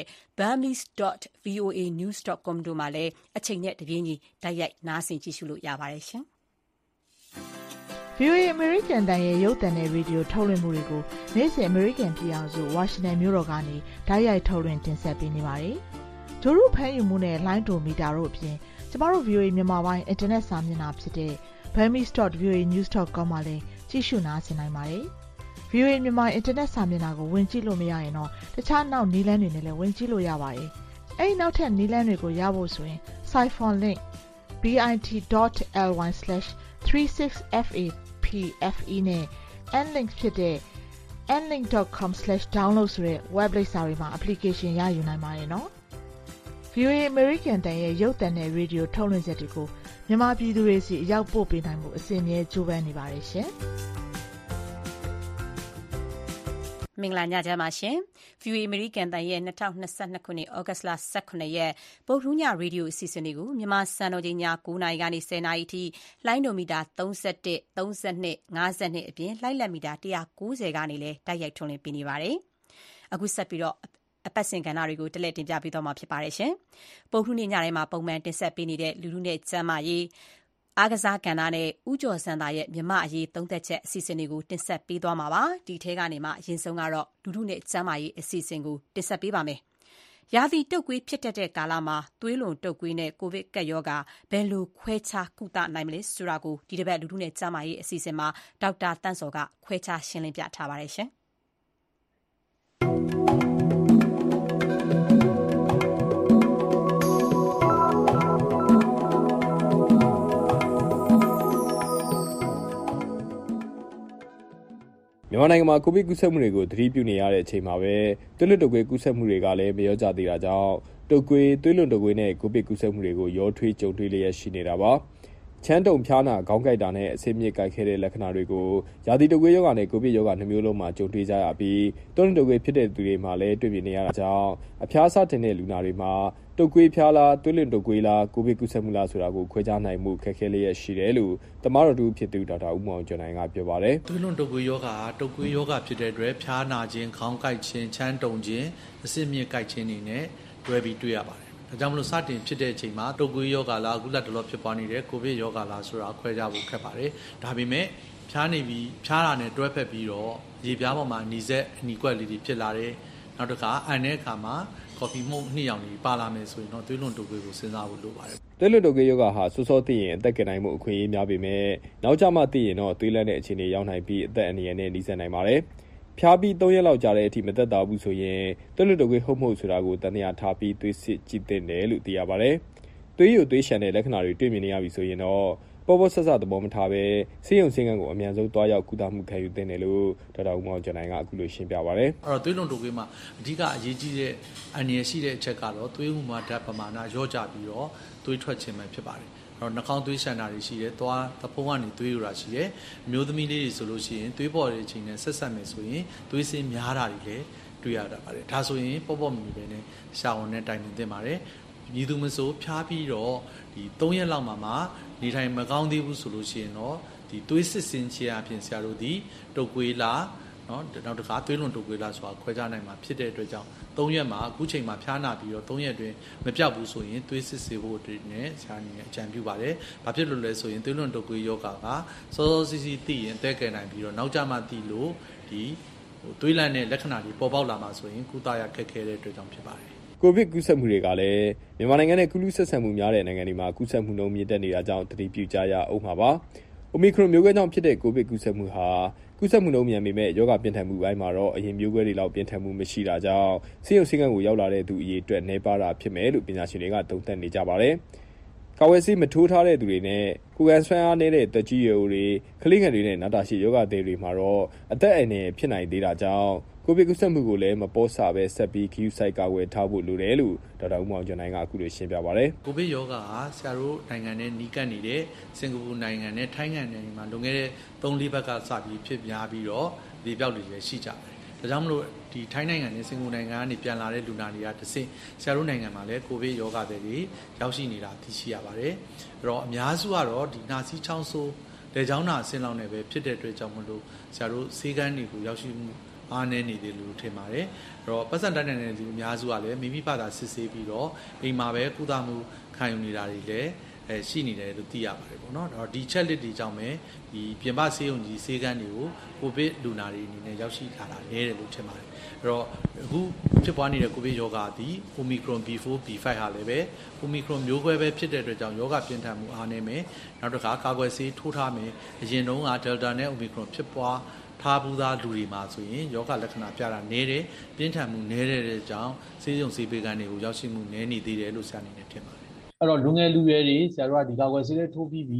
burmese.voanews.com တို့မှာလည်းအချိန်နဲ့တပြေးညီတိုက်ရိုက်နားဆင်ကြည့်ရှုလို့ရပါတယ်ရှင်။ VOA American တန်ရဲ့ရုပ်သံနဲ့ရေဒီယိုထုတ်လွှင့်မှုတွေကိုနေ့စဉ် American ပြည်အောင်စု Washington မြို့တော်ကနေတိုက်ရိုက်ထုတ်လွှင့်တင်ဆက်ပေးနေပါတယ်။ဂျိုရုဖမ်းယူမှုနဲ့လိုင်းဒိုမီတာတို့အပြင်ကျမတို့ VOA မြန်မာပိုင်း Internet စာမျက်နှာဖြစ်တဲ့ burmese.voanews.com မှာလည်းကြည့်ရှုနားဆင်နိုင်ပါတယ်။ VOA မြန်မာ Internet စာမျက်နှာကိုဝင်ကြည့်လို့မရရင်တော့တခြားနောက်နည်းလမ်းတွေနဲ့လည်းဝင်ကြည့်လို့ရပါတယ်။အဲဒီနောက်ထပ်နည်းလမ်းတွေကိုရဖို့ဆိုရင် Siphon link bit.ly/36fapfe နဲ့ nlink ဖြစ်တဲ့ nlink.com/download ဆိုတဲ့ web လိပ်စာတွေမှာ application ရယူနိုင်ပါတယ်နော်။ VOA American တန်ရဲ့ရုပ်သံနဲ့ရေဒီယိုထုတ်လွှင့်ချက်တွေကိုမြန်မာပြည်သူတွေစီအရောက်ပို့ပေးနိုင်မှုအစဉ်အမြဲကြိုးပမ်းနေပါတယ်ရှင်။မင်္ဂလာညချမ်းပါရှင်။ VOA American တန်ရဲ့2022ခုနှစ်ဩဂတ်လ18ရက်ဗုဒ္ဓညရေဒီယိုအစီအစဉ်လေးကိုမြန်မာစံတော်ချိန်ည9:00နာရီကနေ10:00နာရီအထိလိုင်းဒိုမီတာ31 32 52အပြင်လိုက်လက်မီတာ190ကနေလည်းတိုက်ရိုက်ထုတ်လွှင့်ပေးနေပါတယ်။အခုဆက်ပြီးတော့အပတ်စဉ်ကဏ္ဍတွေကိုတက်လက်တင်ပြပေးသွားမှာဖြစ်ပါတယ်ရှင်။ဗုဒ္ဓနေ့ညတိုင်းမှာပုံမှန်တင်ဆက်ပေးနေတဲ့လူလူနဲ့ကျမ်းမာရေးအားကစားကဏ္ဍနဲ့ဥကျော်စံသားရဲ့မြမအရေးသုံးသက်ချက်အစီအစဉ်တွေကိုတင်ဆက်ပေးသွားမှာပါဒီထဲကနေမှအရင်ဆုံးကတော့လူလူနဲ့ကျမ်းမာရေးအစီအစဉ်ကိုတင်ဆက်ပေးပါမယ်ရာသီတုပ်ကွေးဖြစ်တတ်တဲ့ကာလမှာသွေးလွန်တုပ်ကွေးနဲ့ကိုဗစ်ကပ်ရောဂါဘယ်လိုခွဲခြားကုသနိုင်မလဲဆိုတာကိုဒီတစ်ပတ်လူလူနဲ့ကျမ်းမာရေးအစီအစဉ်မှာဒေါက်တာတန့်စောကခွဲခြားရှင်းလင်းပြထားပါတယ်ရှင်မြန်မာနိုင်ငံမှာကိုဗစ်ကူးစက်မှုတွေကိုသတိပြုနေရတဲ့အချိန်မှာပဲသွေးလွန်တုပ်ကွေးကူးစက်မှုတွေကလည်းမရောကြသေးတာကြောင့်တုပ်ကွေးသွေးလွန်တုပ်ကွေးနဲ့ကိုဗစ်ကူးစက်မှုတွေကိုရောထွေးကြုံတွေ့လျက်ရှိနေတာပါချမ်းတုံဖျားနာခေါင်းကိုက်တာနဲ့အဆိပ်မြစ်ကိုက်ခဲတဲ့လက္ခဏာတွေကိုရာသီတုပ်ကွေးရောဂါနဲ့ကိုဗစ်ရောဂါနှမျိုးလုံးမှာကြုံတွေ့ကြရပြီးသွေးလွန်တုပ်ကွေးဖြစ်တဲ့သူတွေမှာလည်းတွေ့မြင်နေရတာကြောင့်အဖျားစတင်တဲ့လူနာတွေမှာတုပ်ကွေးဖျားလားသွေးလွန်တုပ်ကွေးလားကိုဗစ်ကူးစက်မှုလားဆိုတာကိုခွဲခြားနိုင်မှုခက်ခဲလျက်ရှိတယ်လို့တမတော်တူဖြစ်သူဒေါက်တာဦးမောင်ကျော်နိုင်ကပြောပါတယ်သွေးလွန်တုပ်ကွေးရောဂါတုပ်ကွေးရောဂါဖြစ်တဲ့အတွက်ဖျားနာခြင်းခေါင်းကိုက်ခြင်းချမ်းတုံခြင်းအဆိပ်မြစ်ကိုက်ခြင်းတွေနဲ့တွဲပြီးတွေ့ရပါတယ်ဒါကြောင့်မလို့စတင်ဖြစ်တဲ့အချိန်မှာတုပ်ကွေးရောဂါလားအခုလက်တလောဖြစ်ပွားနေတဲ့ကိုဗစ်ရောဂါလားဆိုတာခွဲခြားဖို့ခက်ပါတယ်ဒါပေမဲ့ဖျားနေပြီးဖျားတာနဲ့တွဲဖက်ပြီးတော့ရေပြားပေါ်မှာနီကွက်လေးတွေဖြစ်လာတယ်နောက်တစ်ခါအန်တဲ့အခါမှာကော်ဖီမှုန့်နှစ်ရောင်တွေပါလာမယ်ဆိုရင်တော့သွေးလွန်တုပ်ကွေးကိုစဉ်းစားဖို့လိုပါတယ်သွေးလွန်တုပ်ကွေးရောဂါဟာစောစောသိရင်အသက်ကယ်နိုင်မှုအခွင့်အရေးများပေမဲ့နောက်ကျမှသိရင်တော့သွေးလန့်တဲ့အခြေအနေရောက်နိုင်ပြီးအသက်အန္တရာယ်နဲ့နှိစက်နိုင်ပါတယ်ဖျားပြီး3ရက်လောက်ကြာတဲ့အထိမသက်သာဘူးဆိုရင်သွေးလွန်တုပ်ကွေးဟုတ်မဟုတ်ဆိုတာကိုတန်တရားထားပြီးသွေးစစ်ကြည့်သင့်တယ်လို့သိရပါတယ်သွေးရည်သွေးရှံတဲ့လက္ခဏာတွေတွေ့မြင်နေရပြီဆိုရင်တော့ပေါ်ဆက်သဘောမထားပဲဆေးရုံဆေးခန်းကိုအမြန်ဆုံးတွားရောက်ကုသမှုခံယူသင့်တယ်လို့ဒေါက်တာဦးမောင်ကျော်နိုင်ကအခုလိုရှင်းပြပါတယ်အဲ့တော့သွေးလွန်တုပ်ကွေးမှာအဓိကအရေးကြီးတဲ့အန္တရာယ်ရှိတဲ့အချက်ကတော့သွေးဟူမှာဓာတ်ပမာဏရော့ကျပြီးတော့သွေးထွက်ခြင်းပဲဖြစ်ပါတယ်အဲ့တော့နှာခေါင်းသွေးရှံတာတွေရှိတယ်သွားသဖုံးကနေသွေးရတာရှိတယ်အမျိုးသမီးလေးတွေဆိုလို့ရှိရင်သွေးပေါ်တဲ့အချိန်နဲ့ဆက်ဆက်မယ်ဆိုရင်သွေးစင်းများတာတွေလည်းတွေ့ရတတ်ပါတယ်ဒါဆိုရင်ပေါ့မီပဲနဲ့ရှာဝန်နဲ့တိုင်ပင်သင့်ပါတယ်မြည်သူမဆိုဖျားပြီးတော့ဒီ3ရက်လောက်မှနေထိုင်မကောင်းသေးဘူးဆိုလို့ရှိရင်တော့ဒီသွေးစစ်စင်ခြင်းအပြင်ဆရာတို့ဒီတုပ်ကွေးလားနော်နောက်တစ်ခါသွေးလွန်တုပ်ကွေးလားဆိုတာခွဲခြားနိုင်မှာဖြစ်တဲ့အတွက်ကြောင့်3ရက်မှာအခုချိန်မှာဖျားနာပြီးတော့3ရက်အတွင်းမပြောက်ဘူးဆိုရင်သွေးစစ်စေဖို့အတွက်နဲ့ဆရာအနေနဲ့အကြံပြုပါတယ်။ဘာဖြစ်လို့လဲဆိုရင်သွေးလွန်တုပ်ကွေးရောဂါကစောစောစီးစီးသိရင်အသက်ကယ်နိုင်ပြီးတော့နောက်ကျမှသိလို့ဒီသွေးလန့်တဲ့လက္ခဏာတွေပေါ်ပေါက်လာမှာဆိုရင်ကုသရခက်ခဲတဲ့အတွက်ကြောင့်ဖြစ်ပါတယ်ကိုဗစ်ကူးစက်မှုတွေကလည်းမြန်မာနိုင်ငံနဲ့ကူးလူးဆက်ဆံမှုများတဲ့နိုင်ငံတွေမှာကူးစက်မှုနှုန်းမြင့်တက်နေတာကြောင့်တတိပြုကြရအောင်မှာပါ။အိုမီခရွန်မျိုးကွဲကြောင့်ဖြစ်တဲ့ကိုဗစ်ကူးစက်မှုဟာကူးစက်မှုနှုန်းမြန်ပေမဲ့ရောဂါပြင်းထန်မှုပိုင်းမှာတော့အရင်မျိုးကွဲတွေလောက်ပြင်းထန်မှုမရှိတာကြောင့်ဆေးရုံဆေးခန်းကိုရောက်လာတဲ့သူအရေးအတွက်နှဲပါတာဖြစ်မယ်လို့ပညာရှင်တွေကသုံးသပ်နေကြပါတယ်။ကာဝယ်ဆေးမထိုးထားတဲ့သူတွေနဲ့ကိုယ်ခံဆွမ်းအားနည်းတဲ့တက်ကြီးရွယ်တွေကလေးငယ်တွေနဲ့နာတာရှည်ယောဂသည်တွေမှာတော့အသက်အန္တရာယ်ဖြစ်နိုင်သေးတာကြောင့်ကိုဗစ်ကူးစက်မှုကိုလည်းမပေါ်ဆပဲဆက်ပြီးခီးယူဆိုင်ကာဝယ်ထားဖို့လိုတယ်လို့ဒေါက်တာဦးမောင်ကျော်နိုင်ကအခုလိုရှင်းပြပါတယ်ကိုဗစ်ရောဂါဟာဆရာတို့နိုင်ငံနဲ့နီးကပ်နေတဲ့စင်ကာပူနိုင်ငံနဲ့ထိုင်းနိုင်ငံတွေမှာလွန်ခဲ့တဲ့3-4ဘက်ကစပြီးဖြစ်များပြီးတော့ဒီပြောက်တွေလည်းရှိကြတယ်ဒါကြောင့်မလို့ဒီထိုင်းနိုင်ငံနဲ့စင်ကာပူနိုင်ငံကနေပြန်လာတဲ့လူနာတွေကတစ်ဆင့်ဆရာတို့နိုင်ငံမှာလည်းကိုဗစ်ရောဂါတွေရောက်ရှိနေတာသိရှိရပါတယ်အဲ့တော့အများစုကတော့ဒီနှာစီးချောင်းဆိုးလေကြောင်းနာဆင်းလောင်းနေပဲဖြစ်တဲ့အတွက်ကြောင့်မလို့ဆရာတို့ဆေးကန်းတွေကိုရောက်ရှိမှုအားနည်းနေတယ်လို့ထင်ပါတယ်အဲ့တော့ပတ်စံတန်းတဲ့လူအများစုကလည်းမိမိဘာသာစစ်ဆေးပြီးတော့အိမ်မှာပဲကုသမှုခံယူနေတာတွေလည်းရှိနေတယ်လို့သိရပါတယ်ပေါ့နော်။ဒီချက်လက်တွေကြောင့်ပဲဒီပြင်ပဆေးရုံကြီးဆေးကန်းတွေကိုကိုဗစ်လူနာတွေအနေနဲ့ရောက်ရှိလာတာလဲတယ်လို့ထင်ပါတယ်။အဲ့တော့အခုဖြစ်ပွားနေတဲ့ကိုဗစ်ရောဂါဒီ Omicron B4 B5 ဟာလည်းပဲ Omicron မျိုးကွဲပဲဖြစ်တဲ့အတွက်ကြောင့်ရောဂါပြင်းထန်မှုအားနည်းမယ်။နောက်တစ်ခါကာကွယ်ဆေးထိုးထားမယ်။အရင်တုန်းက Delta နဲ့ Omicron ဖြစ်ပွားထားဘူးသားလူတွေမှာဆိုရင်ယောဂလက္ခဏာပြတာနည်းတယ်ပြင်းထန်မှုနည်းတဲ့ကြောင့်ဆေးရုံဆေးပေးကန်းတွေကိုရောက်ရှိမှုနည်းနေသေးတယ်လို့ဆရာအနေနဲ့ထင်ပါတယ်အဲ့တော့လူငယ်လူရွယ်တွေဆရာတို့ကဒီကာကွယ်ဆေးလေးထိုးပြီး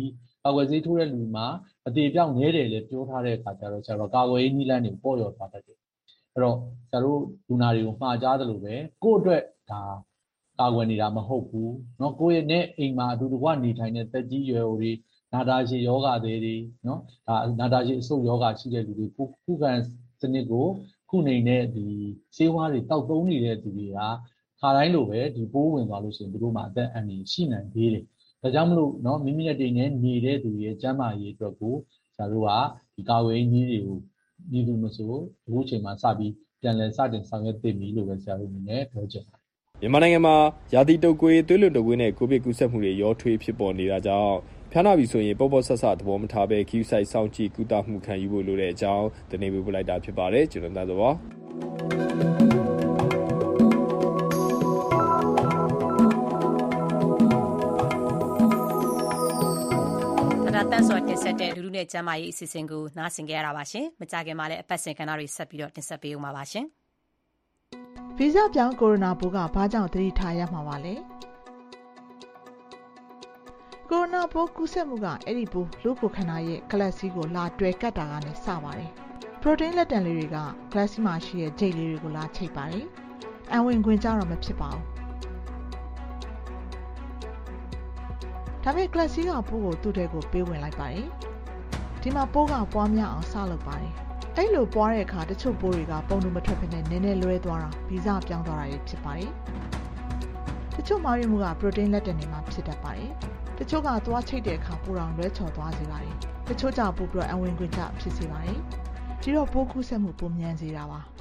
ကာကွယ်ဆေးထိုးတဲ့လူမှာအသေးပြောင်းနည်းတယ်လေပြောထားတဲ့အခါကျတော့ဆရာတို့ကာကွယ်ရေးနည်းလမ်းတွေပေါ်ရောသွားတတ်တယ်အဲ့တော့ဆရာတို့လူနာတွေကိုမှားကြားသလိုပဲကိုယ့်အတွက်ဒါကာကွယ်နေတာမဟုတ်ဘူးเนาะကိုယ့်ရဲ့နဲ့အိမ်မှာအတူတကွနေထိုင်တဲ့သက်ကြီးရွယ်အိုတွေနာတာရှည်ယောဂတွေเนาะဒါနာတာရှည်အဆုတ်ယောဂရှိတဲ့လူတွေခုခံစနစ်ကိုခုနေတဲ့ဒီဆေးဝါးတွေတောက်သုံးနေတဲ့သူတွေကခါတိုင်းလိုပဲဒီပိုးဝင်သွားလို့ရှိရင်တို့မှာအသက်အန္တရာယ်ရှိနိုင်သေးတယ်ဒါကြောင့်မလို့เนาะမိမိနဲ့တိမ်နဲ့နေတဲ့သူရဲ့ကျန်းမာရေးအတွက်ကိုဆရာတို့ကဒီကာဝေးနည်းတွေကိုဒီလိုမဆိုအခုချိန်မှာစပြီးပြန်လည်စတင်ဆောင်ရွက်သင့်ပြီလို့ပဲဆရာတို့အနေနဲ့ပြောချင်ပါတယ်မြန်မာနိုင်ငံမှာရာသီတုပ်ကွေးသွေးလွန်တုပ်ကွေးနဲ့ကိုဗစ်ကူးစက်မှုတွေရောထွေးဖြစ်ပေါ်နေတာကြောင့်ဖျားနာပြီဆိုရင်ပေါ့ပေါ့ဆဆသဘောမထားပဲခီးဆိုင်စောင့်ကြည့်ကုသမှုခံယူဖို့လိုတဲ့အကြောင်းတင်ပြပေးလိုက်တာဖြစ်ပါတယ်ကျွန်တော်သားစောပါတန်းစောတင်ဆက်တဲ့လူလူနဲ့ကျမ်းမာရေးအစီအစဉ်ကိုနားဆင်ကြရတာပါရှင်။မကြခင်မှာလည်းအပတ်စဉ်ကဏ္ဍတွေဆက်ပြီးတော့တင်ဆက်ပေးဦးမှာပါရှင်။ဗီဇပြောင်းကိုရိုနာပိုးကဘာကြောင့်သတိထားရမှာပါလဲ။ကိုရိုနာပိုးကူးစက်မှုကအဲ့ဒီပိုးလူကိုခန္ဓာရဲ့ကလပ်စီးကိုလာတွယ်ကတ်တာကနေစပါတယ်။ပရိုတိန်းလက်တံလေးတွေကကလပ်စီးမှာရှိတဲ့ဂျိတ်လေးတွေကိုလာချိတ်ပါတယ်။အဝင်ခွင်ကြတော့မဖြစ်ပါဘူး။ဒါပေမဲ့ကလပ်စီးကပိုးကိုသူ့တဲ့ကိုပေးဝင်လိုက်ပါတယ်။ဒီမှာပိုးကပွားများအောင်စလုပ်ပါတယ်။အဲ့လိုပွားတဲ့အခါတချို့ပိုးတွေကပုံတူမထွက်ဖြစ်နေနည်းနည်းလွဲသွားတာဗီဇပြောင်းသွားတာဖြစ်ပါတယ်။တချို့မာရီမှုကပရိုတိန်းလက်တံတွေမှာဖြစ်တတ်ပါတယ်။တချို့ကသွားချိတ်တဲ့အခါပိုးတော်လွဲချော်သွားစေပါတယ်။တချို့ကြပိုးပြီးတော့အဝင်ခွင်ကြဖြစ်စေပါတယ်။ဒီတော့ပိုးကူးစက်မှုပုံမြန်စေတာပါ။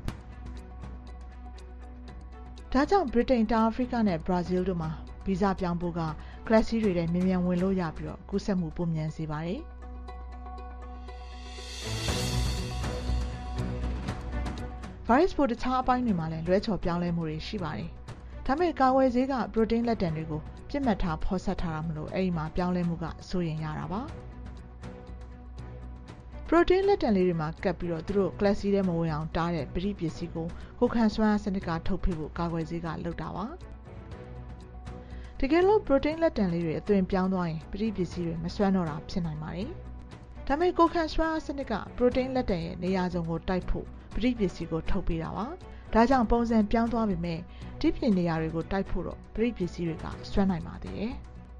ဒါကြောင့်ဗြိတိန်တောင်အာဖရိကနဲ့ဘရာဇီးတို့မှာဗီဇပြောင်းပိုးကကလပ်စီးတွေနဲ့မြန်မြန်ဝင်လို့ရပြီးတော့ကူးစက်မှုပုံမြန်စေပါတယ်။ဗိုင်းရပ်စ်ပိုးတခြားအပိုင်းတွေမှာလည်းလွဲချော်ပြောင်းလဲမှုတွေရှိပါတယ်။ဒါပေမဲ့ကာဝယ်ဆေးကပရိုတိန်းလက်တံတွေကိုပြစ်မှတ်ထားဖော်ဆက်ထားတာမလို့အဲ့ဒီမှာပြောင်းလဲမှုကစိုးရင်ရတာပါ။ပရိုတိန်းလက်တံလေးတွေမှာကပ်ပြီးတော့သူတို့ကလပ်စီးထဲမဝင်အောင်တားတဲ့ပရိပစ္စည်းကိုကိုခံစွမ်းအားစနစ်ကထုတ်ဖိဖို့ကာဝယ်ဆေးကလုပ်တာပါ။တကယ်လို့ပရိုတိန်းလက်တံလေးတွေအသွင်ပြောင်းသွားရင်ပရိပစ္စည်းတွေမစွမ်းတော့တာဖြစ်နိုင်ပါတယ်။ဒါပေမဲ့ကိုခံစွမ်းအားစနစ်ကပရိုတိန်းလက်တံရဲ့နေရာစုံကိုတိုက်ဖို့ပရိပစ္စည်းကိုထုတ်ပေးတာပါ။ဒါကြောင့်ပုံစံပြောင်းသွားပေမဲ့ဒီပြင်နေရာတွေကိုတိုက်ဖို့တော့ပရိပစ္စည်းတွေကစွမ်းနိုင်ပါသေးတယ်။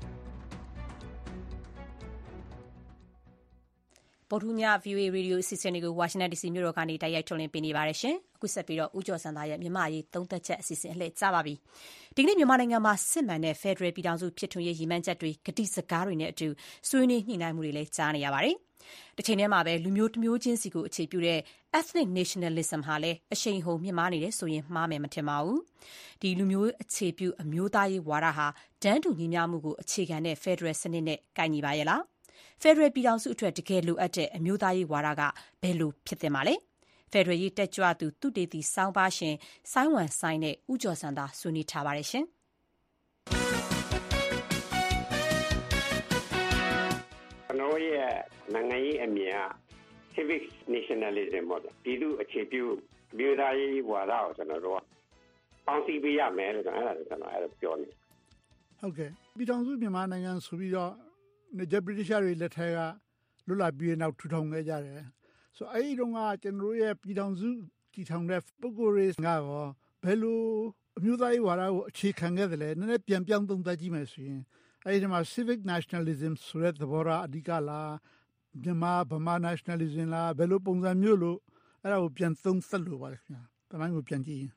ပေါ်ထူးည VOA Radio အစီအစဉ်တွေကို Washington DC မြို့တော်ကနေတိုက်ရိုက်ထုတ်လွှင့်ပေးနေပါတယ်ရှင်။အခုဆက်ပြီးတော့ဦးကျော်စံသားရဲ့မြန်မာရေးသုံးသက်ချက်အစီအစဉ်အလှည့်ကြပါပြီ။ဒီကနေ့မြန်မာနိုင်ငံမှာစစ်မှန်တဲ့ Federal ပြည်ထောင်စုဖြစ်ထွန်းရေးရည်မှန်းချက်တွေကတိစကားတွေနဲ့အတူဆွေးနွေးညှိနှိုင်းမှုတွေလည်းကြားနေရပါတယ်။တစ်ချိန်တည်းမှာပဲလူမျိုးတစ်မျိုးချင်းစီကိုအခြေပြုတဲ့ ethnic nationalism ဟာလည်းအရှိန်ဟုန်မြင့်မားနေတယ်ဆိုရင်မှားမယ်မထင်ပါဘူး။ဒီလူမျိုးအခြေပြုအမျိုးသားရေးဝါဒဟာတန်းတူညီမျှမှုကိုအခြေခံတဲ့ Federal စနစ်နဲ့ကိုက်ညီပါရဲ့လား။ Federal ပြည်ထောင်စုအတွက်တကယ်လိုအပ်တဲ့အမျိုးသားရေးဝါဒကဘယ်လိုဖြစ်သင့်ပါလဲ။ Federal ရေးတက်ကြွသူသုတေသီဆောင်းပါရှင်ဆိုင်းဝမ်ဆိုင်းနဲ့ဦးကျော်စံသာဆွေးနွေးထားပါတယ်ရှင်။ကျွန်တော်ရဲ့နိုင်ငံရေးအမြင်က civic nationalism ပေါ့။ပြည်သူအခြေပြုအမျိုးသားရေးဝါဒကိုကျွန်တော်တို့ကပေါင်းစည်းပေးရမယ်လို့အဲ့ဒါကျွန်တော်အဲ့ဒါပြောနေ။ဟုတ်ကဲ့ပြည်ထောင်စုမြန်မာနိုင်ငံဆိုပြီးတော့နေဂျပတိရှားတွေလက်ထက်ကလွတ်လပ်ပြီးနောက်ထူထောင်ခဲ့ကြတယ်။ဆိုအဲ့ဒီတော့ကကျွန်တော်ရဲ့ပြည်ထောင်စုတည်ထောင်တဲ့ပုဂ္ဂိုလ်တွေကတော့ဘယ်လိုအမျိုးသားရေးဝါဒကိုအခြေခံခဲ့တယ်လဲနည်းနည်းပြန်ပြောင်းသုံးသပ်ကြည့်မယ်ဆိုရင်အဲ့ဒီမှာ civic nationalism ဆိုတဲ့သဘောထားအဓိကလားဗမာ nationalism လားဘယ်လိုပုံစံမျိုးလို့အဲ့ဒါကိုပြန်သုံးသပ်လို့ပါခင်ဗျာ။တမိုင်းကိုပြန်ကြည့်ရင်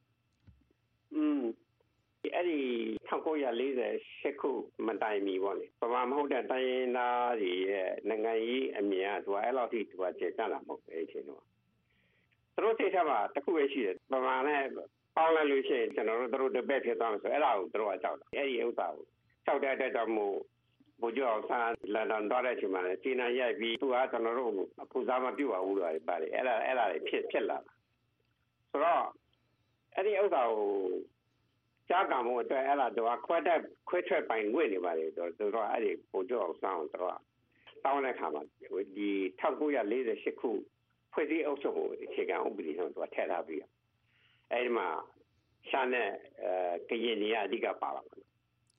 အဲ့ဒီ1948ခုမတိုင်မီပေါ့လေဗမာမဟုတ်တဲ့တိုင်းရင်းသားတွေရဲ့နိုင်ငံရေးအမြင်ကသူကအဲ့လောက်ထိသူကကျေကျလာမဟုတ်ဘူးအဲ့ဒီအချိန်တော့သူတို့စိတ်ထဲမှာတစ်ခုပဲရှိတယ်ဗမာနဲ့ပေါင်းလိုက်လို့ရှိရင်ကျွန်တော်တို့တစ်ပည့်ဖြစ်သွားမှာဆိုအဲ့ဒါကိုသူတို့ကကြောက်တယ်အဲ့ဒီဥစ္စာကိုကြောက်တဲ့အတွက်ကြောင့်မို့ဘုရားအောင်ဆန်းလန်ဒန်သွားတဲ့အချိန်မှာလည်းစီနာရိုက်ပြီးသူကကျွန်တော်တို့အခုစားမပြုတ်ပါဘူးလို့ပါတယ်အဲ့ဒါတွေဖြစ်လာဆိုတော့အဲ့ဒီဥစ္စာကိုကြားကံမို့အတွက်အဲ့ဒါတော့ခွဲထွက်ပိုင်ငွေ့နေပါလေဆိုတော့အဲ့ဒီပို့ကြောက်ဆောင်တော့တောင်းတဲ့ခါမှာဒီ1948ခုဖွဲ့စည်းအုပ်ချုပ်မှုအခြေခံဥပဒေဆုံးသူကထည့်ထားပြီးအဲ့ဒီမှာရှာနဲ့ကရင်နေရအဓိကပါလာတယ်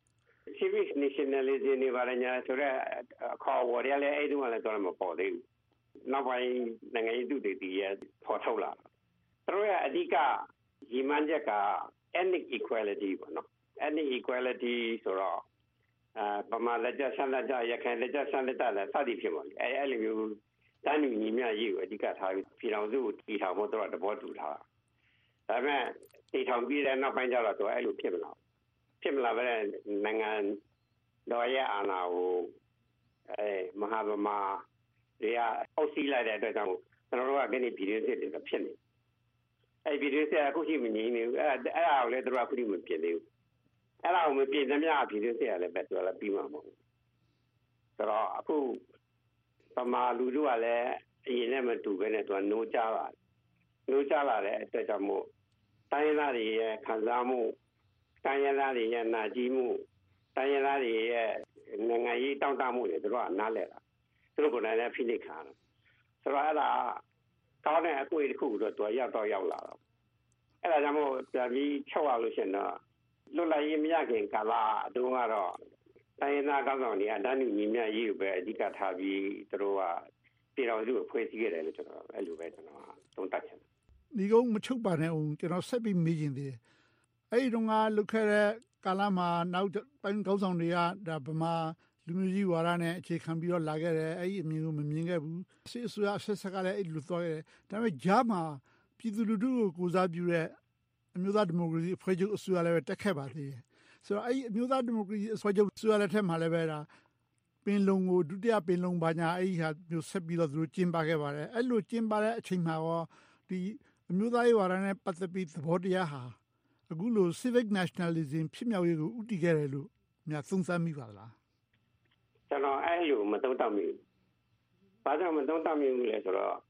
civic nationalism တွေပါညာဆိုတော့ခေါ်ဝေါ်ရလဲအဲ့တုန်းကလည်းတော့မပေါ်သေးဘူးနောက်ပိုင်းနိုင်ငံရေးသူတွေတည်ရပေါ်ထုတ်လာသူတို့ရဲ့အဓိကရည်မှန်းချက်က ethnic equality ပေါ့နော် ethnic equality ဆိုတော့ဗမာလက်ကျဆန်းလက်ကျရခိုင်လက်ကျဆန်းလက်ကျလည်းစသည်ဖြစ်ပါလေအဲ့လိုမျိုးတန်းတူညီမျှရေးကိုအဓိကထားပြီးပြည်တော်စုကိုတည်ထောင်ဖို့တော့တဘောတူထားတာဒါပေမဲ့တည်ထောင်ပြီးတဲ့နောက်ပိုင်းကျတော့သူအဲ့လိုဖြစ်မလာပဲနိုင်ငံတော်ရဲ့အာဏာကိုမဟာဗမာတွေကအောက်စီးလိုက်တဲ့အတွက်ကြောင့်ကျွန်တော်တို့ကဒီပြည်တွင်းစစ်တွေဖြစ်နေအဲ့ပြည်တွင်းစစ်အခုရှိမငြိမ်းနေဘူးအဲ့ဒါကိုလည်းသူတို့ကခုထိမပြင်သေးဘူးအဲ့ဒါကိုမပြင်သမျှပြည်တွင်းစစ်ရလည်းပဲသူကလည်းပြီးမှာမဟုတ်ဘူးဆိုတော့အခုဗမာလူတို့ကလည်းအရင်နဲ့မတူဘဲနဲ့သူကနိုးကြလာတဲ့အတွက်ကြောင့်မို့တိုင်းရင်းသားတွေရဲ့ခံစားမှုတိုင်းရင်းသားတွေရဲ့နာကျင်မှုတိုင်းရင်းသားတွေရဲ့နိုင်ငံရေးတောင်းတမှုတွေသူတို့ကနားလဲတာသူတို့ကလည်းဖိနှိပ်ခံတာဆိုတော့အဲ့ဒါကောင်းတဲ့အကွေတစ်ခုတော့သူရောက်လာတော့အဲ့ဒါကြောင့်မို့ပြန်ပြီးချုပ်ရလို့ရှိရင်တော့လွတ်လပ်ရေးမရခင်ကာလအတွင်းကတော့တိုင်းရင်းသားကောင်းဆောင်တွေကတန်းတူညီမျှရေးကိုပဲအဓိကထားပြီးသူတို့ကပြည်တော်စုကိုဖွဲ့စည်းခဲ့တယ်လို့ကျွန်တော်အဲ့လိုပဲကျွန်တော်သုံးသပ်ချင်တယ်ဒီကုန်းမချုပ်ပါနဲ့ဦးကျွန်တော်ဆက်ပြီးမေးချင်သေးတယ်အဲ့ဒီတော့ကလုခဲ့တဲ့ကာလမှာနောက်ပိုင်းကောင်းဆောင်တွေကဒါဗမာလူမျိုးကြီးဝါဒနဲ့အခြေခံပြီးတော့လာခဲ့တယ်အဲ့ဒီအမြင်ကိုမမြင်ခဲ့ဘူးစစ်အစိုးရဆက်ဆက်ကလည်းအဲ့လိုသွားခဲ့တယ်ဒါပေမဲ့ဂျားမှာပြည်သူလူထုကိုကိုစားပြုတဲ့အမျိုးသားဒီမိုကရေစီအဖွဲ့ချုပ်အစိုးရလည်းတက်ခဲ့ပါသေးတယ်ဆိုတော့အဲ့ဒီအမျိုးသားဒီမိုကရေစီအဖွဲ့ချုပ်အစိုးရလက်ထက်မှာလည်းပဲဒါပင်လုံကိုဒုတိယပင်လုံဘာညာအဲ့ဒီဟာမျိုးဆက်ပြီးတော့သူတို့ကျင်းပခဲ့ပါတယ်အဲ့လိုကျင်းပတဲ့အချိန်မှာရောဒီအမျိုးသားရေးဝါဒနဲ့ပတ်သက်ပြီးသဘောတရားဟာအခုလို civic nationalism ဖြစ်မြောက်ရေးကိုဥတည်ခဲ့တယ်လို့များသုံးသပ်မိပါလားကျွန်တော်အဲ့လိုမသုံးသပ်မိဘူး။ဘာကြောင့်မသုံးသပ်မိဘူးလဲဆိုတော့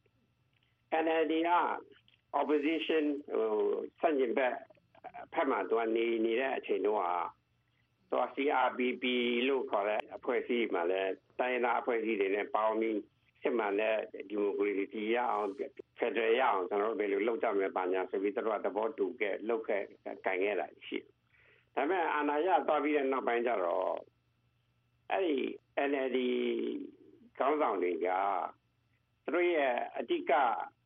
NLD က opposition စန့်ကျင်ဘက်ဖက်မှာတော့နေတဲ့အချိန်တော့တော့ CRPP လို့ခေါ်တဲ့အဖွဲ့အစည်းမှာလည်းတိုင်းရင်းသားအဖွဲ့အစည်းတွေနဲ့ပေါင်းပြီးစစ်မှန်တဲ့ဒီမိုကရေစီရအောင်ဖက်ဒရယ်ရအောင်ကျွန်တော်တို့ဘယ်လိုလုပ်ကြမလဲပါညာဆိုပြီးတော့သဘောတူခဲ့လုပ်ခဲ့ကင်ခဲ့တာရှိတယ်။ဒါပေမဲ့အာဏာရသွားပြီးတဲ့နောက်ပိုင်းကျတော့အဲ့ဒီ NLD ခေါင်းဆောင်တွေကသူတို့ရဲ့အဓိက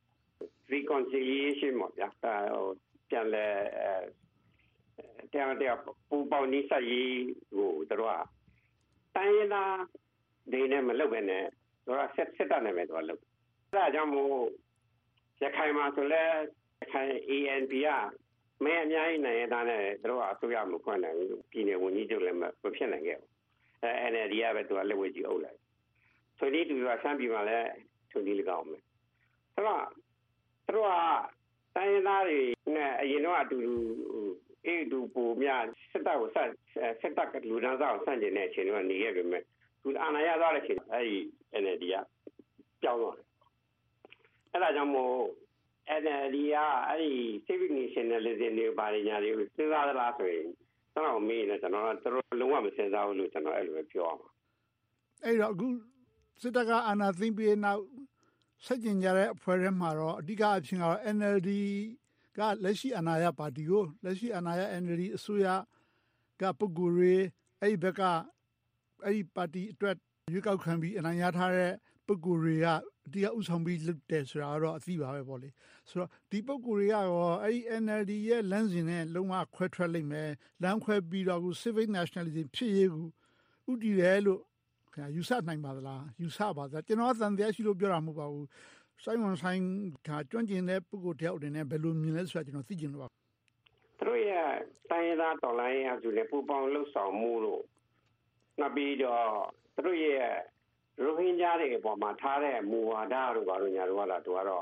reconciliation ပေါ့ဗျာပြန်လဲတရားပူပေါင်းနေစရေးကိုသူတို့ကတိုင်းရင်းသားတွေနဲ့မလုပ်ဘဲနဲ့သူကစစ်တပ်နဲ့ပဲသူကလုပ်အဲဒါကြောင့်မို့ရခိုင်မှာဆိုလဲရခိုင် ANP ကမဲအများကြီးနိုင်တဲ့နဲ့သူတို့ကအစိုးရမခွင့်နိုင်ဘူးပြည်နယ်ဝန်ကြီးချုပ်လည်းမဖြစ်နိုင်ခဲ့ဘူးNLD ကပဲသူကလက်ဝဲကြီးအုပ်လိုက်ဆိုဒီသူကဆန်းပြည်မှာလည်းသူဒီ၎င်းမယ်ဆိုတော့သူတို့ကတိုင်းရင်းသားတွေနဲ့အရင်တော့အတူတူပုံများစစ်တပ်ကိုစစ်တပ်ကလူဒန်းစားကိုဆန့်ကျင်တဲ့အချိန်တော့နေခဲ့ပြီမဲ့သူအာဏာရသွားတဲ့အချိန်အဲဒီ NLD ကပြောင်းသွားတယ်အဲဒါကြောင့်မို့ NLD ကအဲဒီ civic nationalism တွေပါရညာတွေကိုစဉ်းစားသလားဆိုရင်ကျွန်တော်မေးနေကျွန်တော်တို့လုံးဝမစဉ်းစားဘူးလို့ကျွန်တော်အဲ့လိုပဲပြောအောင်အဲ့တော့အခုစစ်တပ်ကအာဏာသိမ်းပြီးနောက်ဆက်ကျင်ကြတဲ့အဖွဲ့ထဲမှာတော့အဓိကအဖြစ်ကတော့ NLD ကလက်ရှိအာဏာရပါတီကိုလက်ရှိအာဏာရ NLD အစိုးရကပုဂ္ဂိုလ်တွေအဲ့ဒီဘက်ကအဲ့ဒီပါတီအတွက်ရွေးကောက်ခံပြီးအနိုင်ရထားတဲ့ပုဂ္ဂိုလ်တွေကအဓိကဥဆောင်ပြီးလုပ်တယ်ဆိုတာတော့အသိပါပဲပေါ့လေဆိုတော့ဒီပုဂ္ဂိုလ်တွေကရောအဲ့ဒီ NLD ရဲ့လမ်းစဉ်နဲ့လုံးဝခွဲထွက်လိမ့်မယ်လမ်းခွဲပြီးတော့ civic nationalism ဖြစ်ရေးကိုဥတည်တယ်လို့ခင်ဗျာယူဆနိုင်ပါသလားယူဆပါသလားကျွန်တော်သံတရားရှိလို့ပြောတာမဟုတ်ပါဘူးစိုင်းဝန်ဆိုင်ကကျွမ်းကျင်တဲ့ပုဂ္ဂိုလ်တယောက်အနေနဲ့ဘယ်လိုမြင်လဲဆိုတာကျွန်တော်သိချင်လို့ပါသူတို့ရဲ့တိုင်းရင်းသားတော်လိုင်းအစုနဲ့ပူပေါင်းလှုပ်ဆောင်မှုလို့နောက်ပြီးတော့သူတို့ရဲ့ရိုဟင်ဂျာတွေအပေါ်မှာထားတဲ့မူဝါဒတို့ဘာလို့ညာတို့ကတော့သူကတော့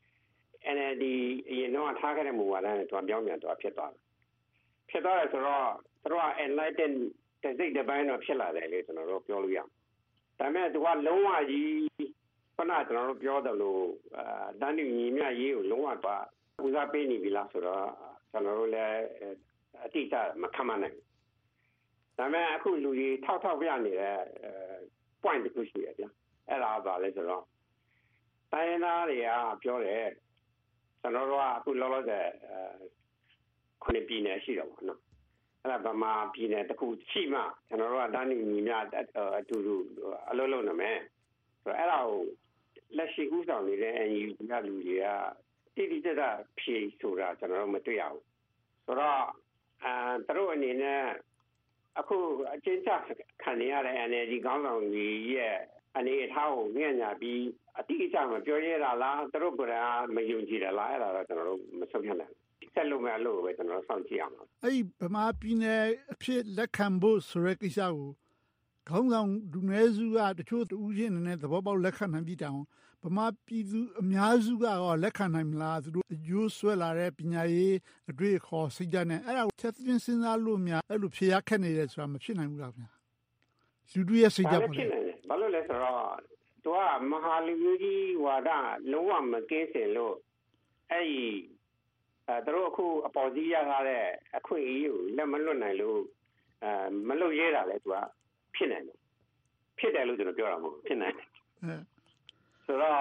NLD အရင်တော့ထားခဲ့တဲ့မူဝါဒနဲ့သူကပြောင်းပြန်သူဖြစ်သွားတယ်ဆိုတော့သူတို့က enlighten တဲ့စိတ်တစ်ပိုင်းတော့ဖြစ်လာတယ်လေကျွန်တော်တို့ပြောလို့ရအောင်ဒါပေမဲ့သူကလုံးဝကြီးခုနကျွန်တော်တို့ပြောတယ်လို့တန်းတူညီမျှရေးကိုလုံးဝတော့ဦးစားပေးနေပြီလားဆိုတော့ကျွန်တော်တို့လည်းအတိအကျမခံမနိုင်ဒါပေမဲ့အခုလူကြီးထောက်ပြနေတဲ့ point တခုရှိရဗျာအဲ့ဒါပါလဲဆိုတော့တိုင်းရင်းသားတွေကပြောတယ်ကျွန်တော်တို့ကအခုလောလောဆယ်ခုနှစ်ပြည်နယ်ရှိတော့ဗောနော်အဲ့ဒါဗမာပြည်နယ်တစ်ခုရှိမှကျွန်တော်တို့ကတန်းညီများအတူတူအလုပ်လုပ်နေမယ်ဆိုတော့အဲ့ဒါကိုလက်ရှိဥဆောင်နေတဲ့ NUG ကလူတွေကတိတိကျကျဖြေဆိုတာကျွန်တော်တို့မတွေ့ရဘူးဆိုတော့သူတို့အနေနဲ့အခုအချင်းချခံနေရတဲ့ NLD ခေါင်းဆောင်ကြီးရဲ့အနေအထားကိုညံ့ညာပြီးအတိအကျမပြောရတာလားသူတို့ကမယုံကြည်တယ်လားအဲ့ဒါတော့ကျွန်တော်တို့မဆုံးဖြတ်နိုင်ဘူးဆက်လို့မရလို့ပဲကျွန်တော်စောင့်ကြည့်အောင်အဲ့ဗမာပြည်နယ်အဖြစ်လက်ခံဖို့ဆိုတဲ့ကိစ္စကိုခေါင်းဆောင်လူနည်းစုကတချို့တူးချင်းနဲ့သဘောပေါက်လက်ခံနိုင်ပြီးတောင်ဗမာပြည်သူအများစုကတော့လက်ခံနိုင်မလားသူတို့အကျိုးဆွဲလာတဲ့ပညာရေးအတွေ့အခေါ်စိတ်ဓာတ်နဲ့အဲ့ဒါကိုချက်ချင်းစဉ်းစားလို့များအဲ့လိုဖြေရခက်နေတယ်ဆိုတာမဖြစ်နိုင်ဘူးလားခင်ဗျာလူတွေရဲ့စိတ်ဓာတ်ပေါ့လေဘာလို့လဲဆိုတော့သူကမဟာလူမျိုးကြီးဝါဒလုံးဝမကင်းစင်လို့အဲ့ဒီသူတို့အခုအပေါ်ကြီးရထားတဲ့အခွင့်အရေးကိုလက်မလွတ်နိုင်လို့မလုပ်ရဲတာလဲသူကဖြစ်နိုင်တယ်ဖြစ်တယ်လို့ကျွန်တော်ပြောတာမဟုတ်ဖြစ်နိုင်တယ်ဆိုတော့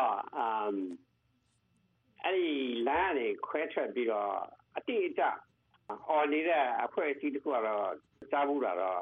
အဲ့ဒီလမ်းကနေခွဲထွက်ပြီးတော့အတိအကျအော်နေတဲ့အဖွဲ့အစည်းတစ်ခုကတော့ကြားဘူးတာတော့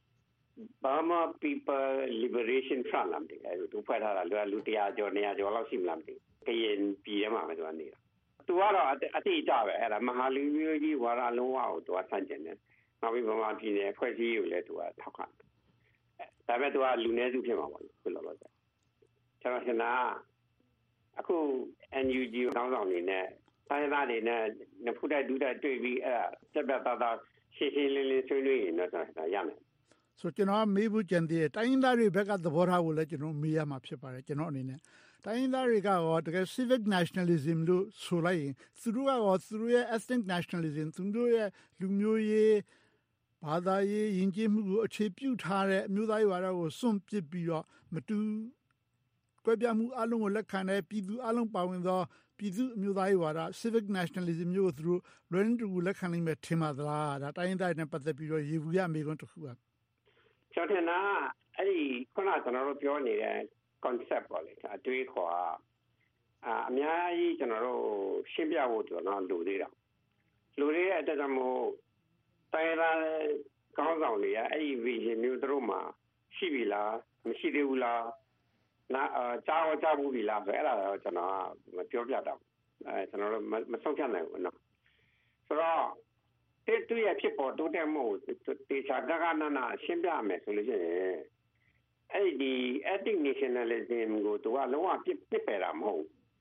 Burma People Liberation Front လာတယ်အဲ့သူဖွဲ့ထားတာလူ100ကျော်200ကျော်လောက်ရှိမလားမသိကရင်ပြည်ထဲမှာပဲသူကနေတာသူကတော့အတိအကျပဲအဲ့ဒါမဟာလူမျိုးကြီးဝါဒလုံးဝကိုသူကဆန့်ကျင်တယ်နောက်ပြီးဗမာပြည်နယ်ဖွဲ့စည်းကိုလည်းသူကထောက်ခံတယ်ဒါပေမဲ့သူကလူနည်းစုဖြစ်မှာပေါ့ဆိုတော့ကျွန်တော်ရှင်နာအခု NUG ကောင်းဆောင်နေနဲ့တိုင်းသားတွေနဲ့နဖူးတိုက်ဒူးတိုက်တွေ့ပြီးအဲ့ဒါစက်ပြတ်သားရှင်းရှင်းလင်းလင်းဆွေးနွေးရင်တော့ဒါရမယ်ဆိုကျွန်တော်မေးဖို့ကြံသေးတယ်တိုင်းသားတွေဘက်ကသဘောထားကိုလည်းကျွန်တော်မေးရမှာဖြစ်ပါတယ်ကျွန်တော်အနေနဲ့တိုင်းသားတွေကရောတကယ် civic nationalism လို့ဆိုလိုက်ရင်သူတို့ကရောသူတို့ရဲ့ ethnic nationalism သူတို့ရဲ့လူမျိုးရေးဘာသာရေးယဉ်ကျေးမှုကိုအခြေပြုထားတဲ့အမျိုးသားရေးဝါဒကိုစွန့်ပစ်ပြီးတော့မတူကွဲပြားမှုအလုံးကိုလက်ခံတဲ့ပြည်သူအလုံးပါဝင်သောပြည်သူအမျိုးသားရေးဝါဒ civic nationalism မျိုးကိုသူတို့လွယ်လင်းတူလက်ခံနိုင်မယ်ထင်ပါသလားဒါတိုင်းသားတွေနဲ့ပတ်သက်ပြီးတော့ရေဘူးရအမေကွန်းတစ်ခုပါကျွန်တော်နာအဲ့ဒီခုနကျွန်တော်တို့ပြောနေတဲ့ concept ပေါ့လေအတွေးခေါ်အများကြီးကျွန်တော်တို့ရှင်းပြဖို့ကျွန်တော်လိုသေးတာလိုသေးတဲ့အတွက်ကြောင့်မို့တိုင်းသားကောင်းဆောင်တွေကအဲ့ဒီ vision မျိုးတို့မှာရှိပြီလားမရှိသေးဘူးလားကြားဘူးပြီလားဆိုအဲ့ဒါတော့ကျွန်တော်မပြောပြတော့ကျွန်တော်တို့မဆုံးဖြတ်နိုင်ဘူးနော်ဆိုတော့တူရဖြစ်ပေါ်တိုးတက်မှုတေချာတက္ကနာရှင်းပြမယ်ဆိုလို့ရှိရင်အဲ့ဒီ ethnic nationalism ကိုသူကလုံးဝပြစ်ပယ်တာမဟုတ်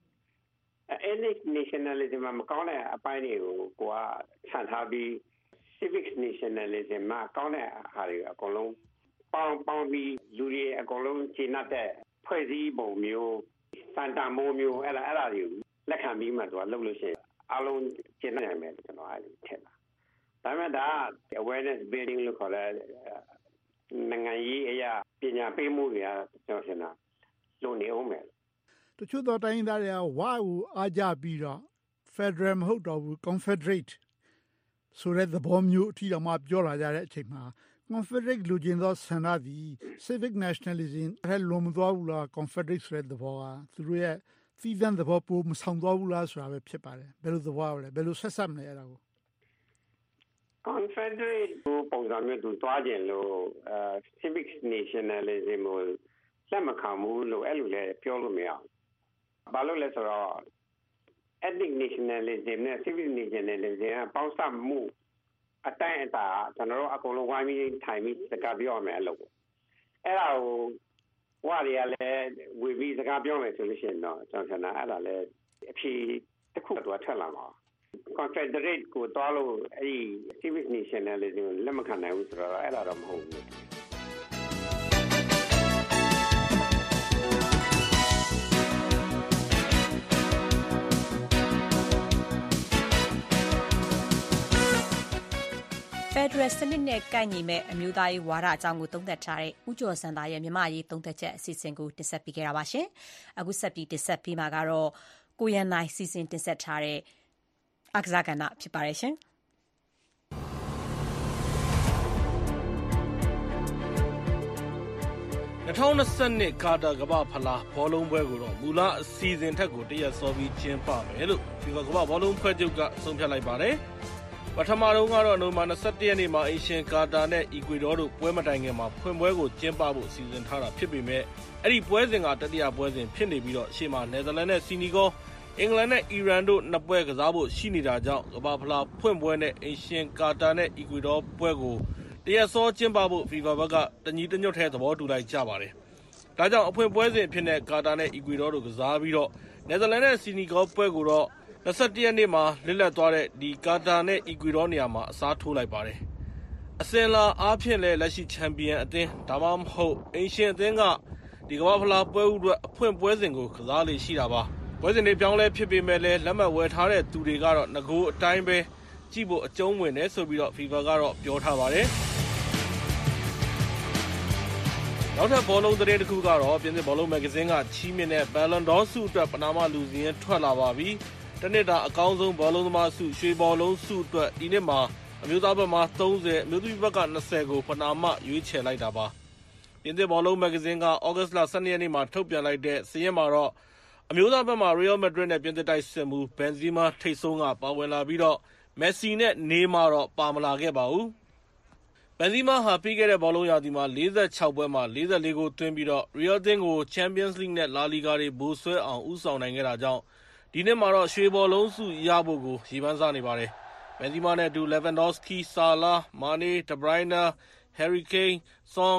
ethnic nationalism မှာမကောင်းတဲ့အပိုင်းတွေကိုကိုကခြံထားပြီး civic nationalism မှာကောင်းတဲ့ဟာတွေအကုန်လုံးပေါင်းပြီးလူတွေအကုန်လုံးရှင်းတဲ့ဖွဲ့စည်းပုံမျိုးစံတန်မိုးမျိုးအဲ့ဒါတွေကိုလက်ခံပြီးမှသူကလုပ်လို့ရှိရင်အလုံးရှင်းနိုင်မယ်ကျွန်တော်အဲ့ဒီထင်တာဒါပေမဲ့ဒါ awareness building လို့ခေါ်တဲ့နိုင်ငံရေးအရာပညာပေးမှုတွေကကျွန်တော်ထင်တာလုံနေအောင်မယ်တချို့သောတိုင်းသားတွေကဝါကိုအားကြပြီးတော့ Federal မဟုတ်တော့ဘူး Confederate ဆိုတဲ့သဘောမျိုးအထိတော့မှပြောလာကြတဲ့အချိန်မှာ Confederate လူချင်းသောဆန္ဒသည် civic nationalism အဲ့လိုမသွားဘူးလား Confederate ဆိုတဲ့သဘောကသူတို့ရဲ့သီးသန့်သဘောပိုမဆောင်သွားဘူးလားဆိုတာပဲဖြစ်ပါတယ်ဘယ်လိုသဘောလဲဘယ်လိုဆက်ဆက်မလဲအဲ့ဒါကို Confederate ပုံစံမျိုးသူသွားခြင်းလို့civic nationalism ကိုလက်မခံဘူးလို့အဲ့လိုလည်းပြောလို့မရဘူး။ဘာလို့လဲဆိုတော့ ethnic nationalism နဲ့ civic nationalism ကပေါင်းစပ်မှုအတိုင်းအတာကျွန်တော်တို့အကုန်လုံးဝိုင်းပြီးထိုင်ပြီးစကားပြောရမယ်လို့အဲ့ဒါကိုဝါတွေကလည်းဝေပြီးစကားပြောမယ်ဆိုလို့ရှိရင်တော့ကျွန်တော်ထင်တာအဲ့ဒါလည်းအဖြေတစ်ခုတော့ထွက်လာမှာConfederate ကိုတွားလို့အဲ့ဒီ civic nationalism ကိုလက်မခံနိုင်ဘူးဆိုတော့အဲ့ဒါတော့မဟုတ်ဘူးဖက်ဒရယ်စနစ်နဲ့ကိုက်ညီမဲ့အမျိုးသားရေးဝါဒအကြောင်းကိုသုံးသပ်ထားတဲ့ဦးကျော်စံသားရဲ့မြန်မာရေးသုံးသပ်ချက်အစီအစဉ်ကိုတင်ဆက်ပေးခဲ့တာပါရှင်။အခုဆက်ပြီးတင်ဆက်ပေးမှာကတော့ကိုရန်နိုင်စီစဉ်တင်ဆက်ထားတဲ့အကစားကဏ္ဍဖြစ်ပါတယ်ရှင် 2022ကာတာကမ္ဘာဖလားဘောလုံးပွဲကိုတော့မူလအစီအစဉ်ထက်ကိုတရက်စောပြီးကျင်းပမယ်လို့FIFAကမ္ဘာဘောလုံးဖွဲ့ချုပ်ကဆုံးဖြတ်လိုက်ပါတယ်။ပထမဆုံးကတော့နိုဝင်ဘာ21ရက်နေ့မှာအိမ်ရှင်ကာတာနဲ့အီကွေဒေါတို့ပွဲမတိုင်ခင်မှာဖွင့်ပွဲကိုကျင်းပဖို့စီစဉ်ထားတာဖြစ်ပေမဲ့အဲ့ဒီပွဲစဉ်ကတတိယပွဲစဉ်ဖြစ်နေပြီးတော့ရှေ့မှာနယ်သာလန်နဲ့စီနီဂေါအင်္ဂလန်နဲ့အီရန်တို့နှစ်ပွဲကစားဖို့ရှိနေတာကြောင့်ကမ္ဘာဖလားဖွင့်ပွဲနဲ့အိမ်ရှင်ကာတာနဲ့အီကွေဒေါပွဲကိုတရက်စောကျင်းပဖို့ FIFA ဘက်ကတညီတညွတ်ထဲသဘောတူလိုက်ကြပါတယ်။ဒါကြောင့်အဖွင့်ပွဲစဉ်ဖြစ်တဲ့ကာတာနဲ့အီကွေဒေါတို့ကစားပြီးတော့နယ်သာလန်နဲ့စီနီဂေါပွဲကိုတော့21ရက်နေ့မှာလစ်လပ်သွားတဲ့ဒီကာတာနဲ့အီကွေဒေါနေရာမှာအစားထိုးလိုက်ပါတယ်။အစင်လာအားဖြင့်လည်းလက်ရှိချန်ပီယံအသင်းဒါမှမဟုတ်အိမ်ရှင်အသင်းကဒီကမ္ဘာဖလားပွဲဥအတွက်အဖွင့်ပွဲစဉ်ကိုကစားလေရှိတာပါ။ပွဲစဉ်တွေပြောင်းလဲဖြစ်ပေမဲ့လည်းလက်မှတ်ဝယ်ထားတဲ့သူတွေကတော့ငကိုအတိုင်းပဲကြည့်ဖို့အကျုံးဝင်တယ်ဆိုပြီးတော့ FIFA ကတော့ပြောထားပါတယ်။နောက်ထပ်ဘောလုံးသတင်းတစ်ခုကတော့ပြင်သစ်ဘောလုံးမဂ္ဂဇင်းကချီးမြှင့်တဲ့ Ballon d'Or ဆုအတွက်ပနာမလူစီရင်ထွက်လာပါပြီ။တနှစ်တာအကောင်းဆုံးဘောလုံးသမားဆုရွှေဘောလုံးဆုအတွက်ဒီနှစ်မှာအမျိုးသားဘက်မှာ30အမျိုးသမီးဘက်က20ကိုပနာမရွေးချယ်လိုက်တာပါ။ပြင်သစ်ဘောလုံးမဂ္ဂဇင်းကဩဂတ်စ်လ12ရက်နေ့မှာထုတ်ပြန်လိုက်တဲ့စာရင်းမှာတော့အမျိုးသားဘက်မှာ Real Madrid နဲ့ပြင်သစ်တိုက်စစ်မှု Benzema ထိပ်ဆုံးကပါဝင်လာပြီးတော့ Messi နဲ့ Neymar တော့ပါမလာခဲ့ပါဘူး။ Benzema ဟာပြီးခဲ့တဲ့ဘောလုံးရာသီမှာ46ပွဲမှာ44ဂိုးသွင်းပြီးတော့ Real အသင်းကို Champions League နဲ့ La Liga တွေဗိုလ်စွဲအောင်ဦးဆောင်နိုင်ခဲ့တာကြောင့်ဒီနှစ်မှာတော့ရွှေဘောလုံးဆုရဖို့ကိုရည်မှန်းစားနေပါတယ်။ Benzema နဲ့အတူ Lewandowski, Salah, Mane, De Bruyne, Harry Kane, Son,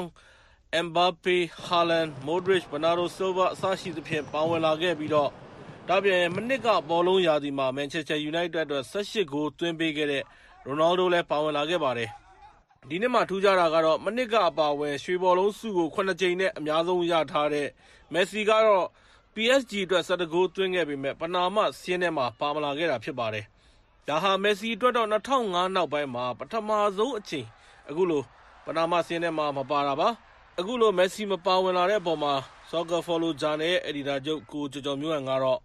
Mbappe, Haaland, Modric, Bernardo Silva အစရှိသဖြင့်ပါဝင်လာခဲ့ပြီးတော့ဒါပြင်မနစ်ကဘောလုံးရာသီမှာ Manchester United အတွက်18ဂိုးသွင်းပေးခဲ့တဲ့ Ronaldo လည်းပါဝင်လာခဲ့ပါတယ်။ဒီနှစ်မှာထူးခြားတာကတော့မနစ်ကအပါဝင်ရွှေဘောလုံးဆုကို9ကြိမ်နဲ့အများဆုံးရထားတဲ့ Messi ကတော့ PSG အတွက်17ဂိုးသွင်းခဲ့ပေမဲ့ပနာမစီးထဲမှာပါမလာခဲ့တာဖြစ်ပါတယ်။ဒါဟာ Messi အတွက်တော့2005နောက်ပိုင်းမှာပထမဆုံးအချိန်အခုလိုပနာမစီးထဲမှာမပါတာပါ။အခုလို Messi မပါဝင်လာတဲ့အပေါ်မှာ Soccer Follow Journal ရဲ့အယ်ဒီတာချုပ်ကိုကျော်ကျော်မျိုးဟန်ကတော့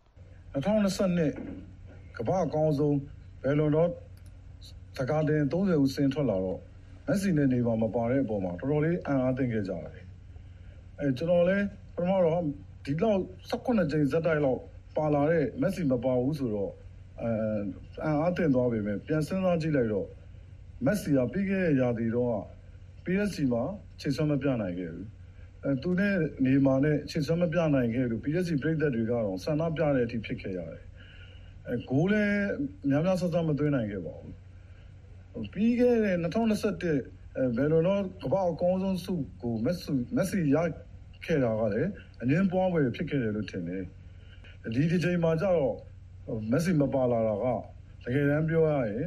2022ကမ္ဘာအကောင်းဆုံး Ballon d'Or စကားတင်30ဦးစင်ထွက်လာတော့ Messi နဲ့နေပါမပါတဲ့အပေါ်မှာတော်တော်လေးအံ့အားသင့်ခဲ့ကြတယ်။ကျွန်တော်လည်းပထမတော့ဒီလောက်18ကြိမ်ဇက်တိုက်လောက်ပါလာတဲ့ Messi မပါဘူးဆိုတော့အံ့အားသင့်သွားပေမဲ့ပြန်စဉ်းစားကြည့်လိုက်တော့ Messi ကပြီးခဲ့တဲ့ရာသီတော့ PSG မှာခြေစွမ်းမပြနိုင်ခဲ့ဘူး။သူနဲ့နေမာနဲ့ခြေစွမ်းမပြနိုင်ခဲ့လို့ PSG ပြည်သက်တွေကတော့ဆန္ဒပြတဲ့အထိဖြစ်ခဲ့ရတယ်။ဂိုးလည်းများများဆဆမသွင်းနိုင်ခဲ့ပါဘူး။ပြီးခဲ့တဲ့2021Ballon d'Or ကမ္ဘာအကောင်းဆုံးဆုကို Messi ရခဲ့တာကလည်းအငင်းပွားပွဲဖြစ်ခဲ့တယ်လို့ထင်တယ်။ဒီချိန်မှာကျတော့ Messi မပါလာတာကတကယ်တမ်းပြောရရင်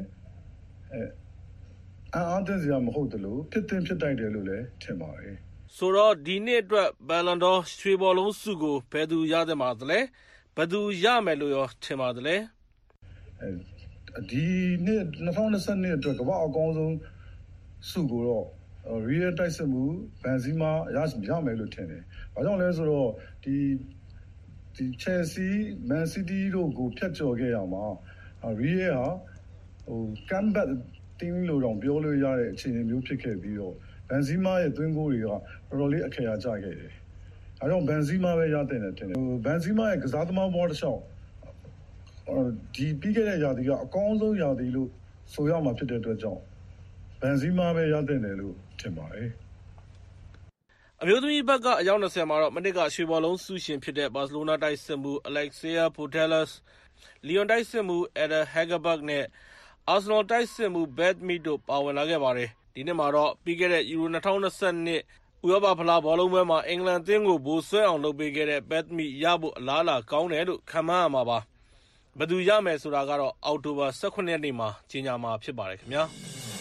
အားသင့်စရာမဟုတ်တယ်လို့ဖြစ်တင်ဖြစ်တိုက်တယ်လို့လည်းထင်ပါတယ်။ဆိုတော့ဒီနှစ်အတွက် Ballon d'Or ရွှေဘောလုံးဆုကိုဘယ်သူရသင့်ပါသလဲ။ဘယ်သူရမယ်လို့ရောထင်ပါသလဲ။ဒီနှစ်2022အတွက်ကမ္ဘာအကောင်းဆုံးဆုကိုတော့ Real တိုက်စစ်မှု Benzema ရမယ်လို့ထင်တယ်။ဘာကြောင့်လဲဆိုတော့ဒီ Chelsea, Man City တို့ကိုဖျက်ချော်ခဲ့ရမှာ Real ဟာcomeback team လို့တော့ပြောလို့ရတဲ့အခြေအနေမျိုးဖြစ်ခဲ့ပြီးတော့ Benzema ရဲ့သွင်းဂိုးတွေကတော်တော်လေးအခရာကျခဲ့တယ်။အဲကြောင့် Benzema ပဲရတဲ့တယ်ထင်တယ်။ Benzema ရဲ့ကစားသမားဘောတစ်လျှောက်ဒီပြီးခဲ့တဲ့ရာသီကအကောင်းဆုံးရာသီလို့ဆိုရမှာဖြစ်တဲ့အတွက်ကြောင့်Benzema ပဲရတဲ့တယ်လို့ထင်ပါတယ်။အမျိုးသမီးဘက်ကအယောက်20မှာတော့မနစ်ကရွှေဘောလုံးဆုရှင်ဖြစ်တဲ့ဘာစီလိုနာတိုက်စစ်မှု Alexia Putellas, Lyon တိုက်စစ်မှု Eder Hegerberg နဲ့ Arsenal တိုက်စစ်မှု Beth Mead တို့ပါဝင်လာခဲ့ပါတယ်။ဒီနှစ်မှာတော့ပြီးခဲ့တဲ့ Euro 2022ဥရောပဖလားဘောလုံးပွဲမှာအင်္ဂလန်အသင်းကိုဗိုလ်စွဲအောင်လုပ်ပေးခဲ့တဲ့ Beth Mead ရဖို့အလားအလာကောင်းတယ်လို့ခန့်မှန်းရမှာပါ။ဘယ်သူရမယ်ဆိုတာကတော့အောက်တိုဘာ18ရက်နေ့မှာကြေညာမှာဖြစ်ပါတယ်ခင်ဗျာ။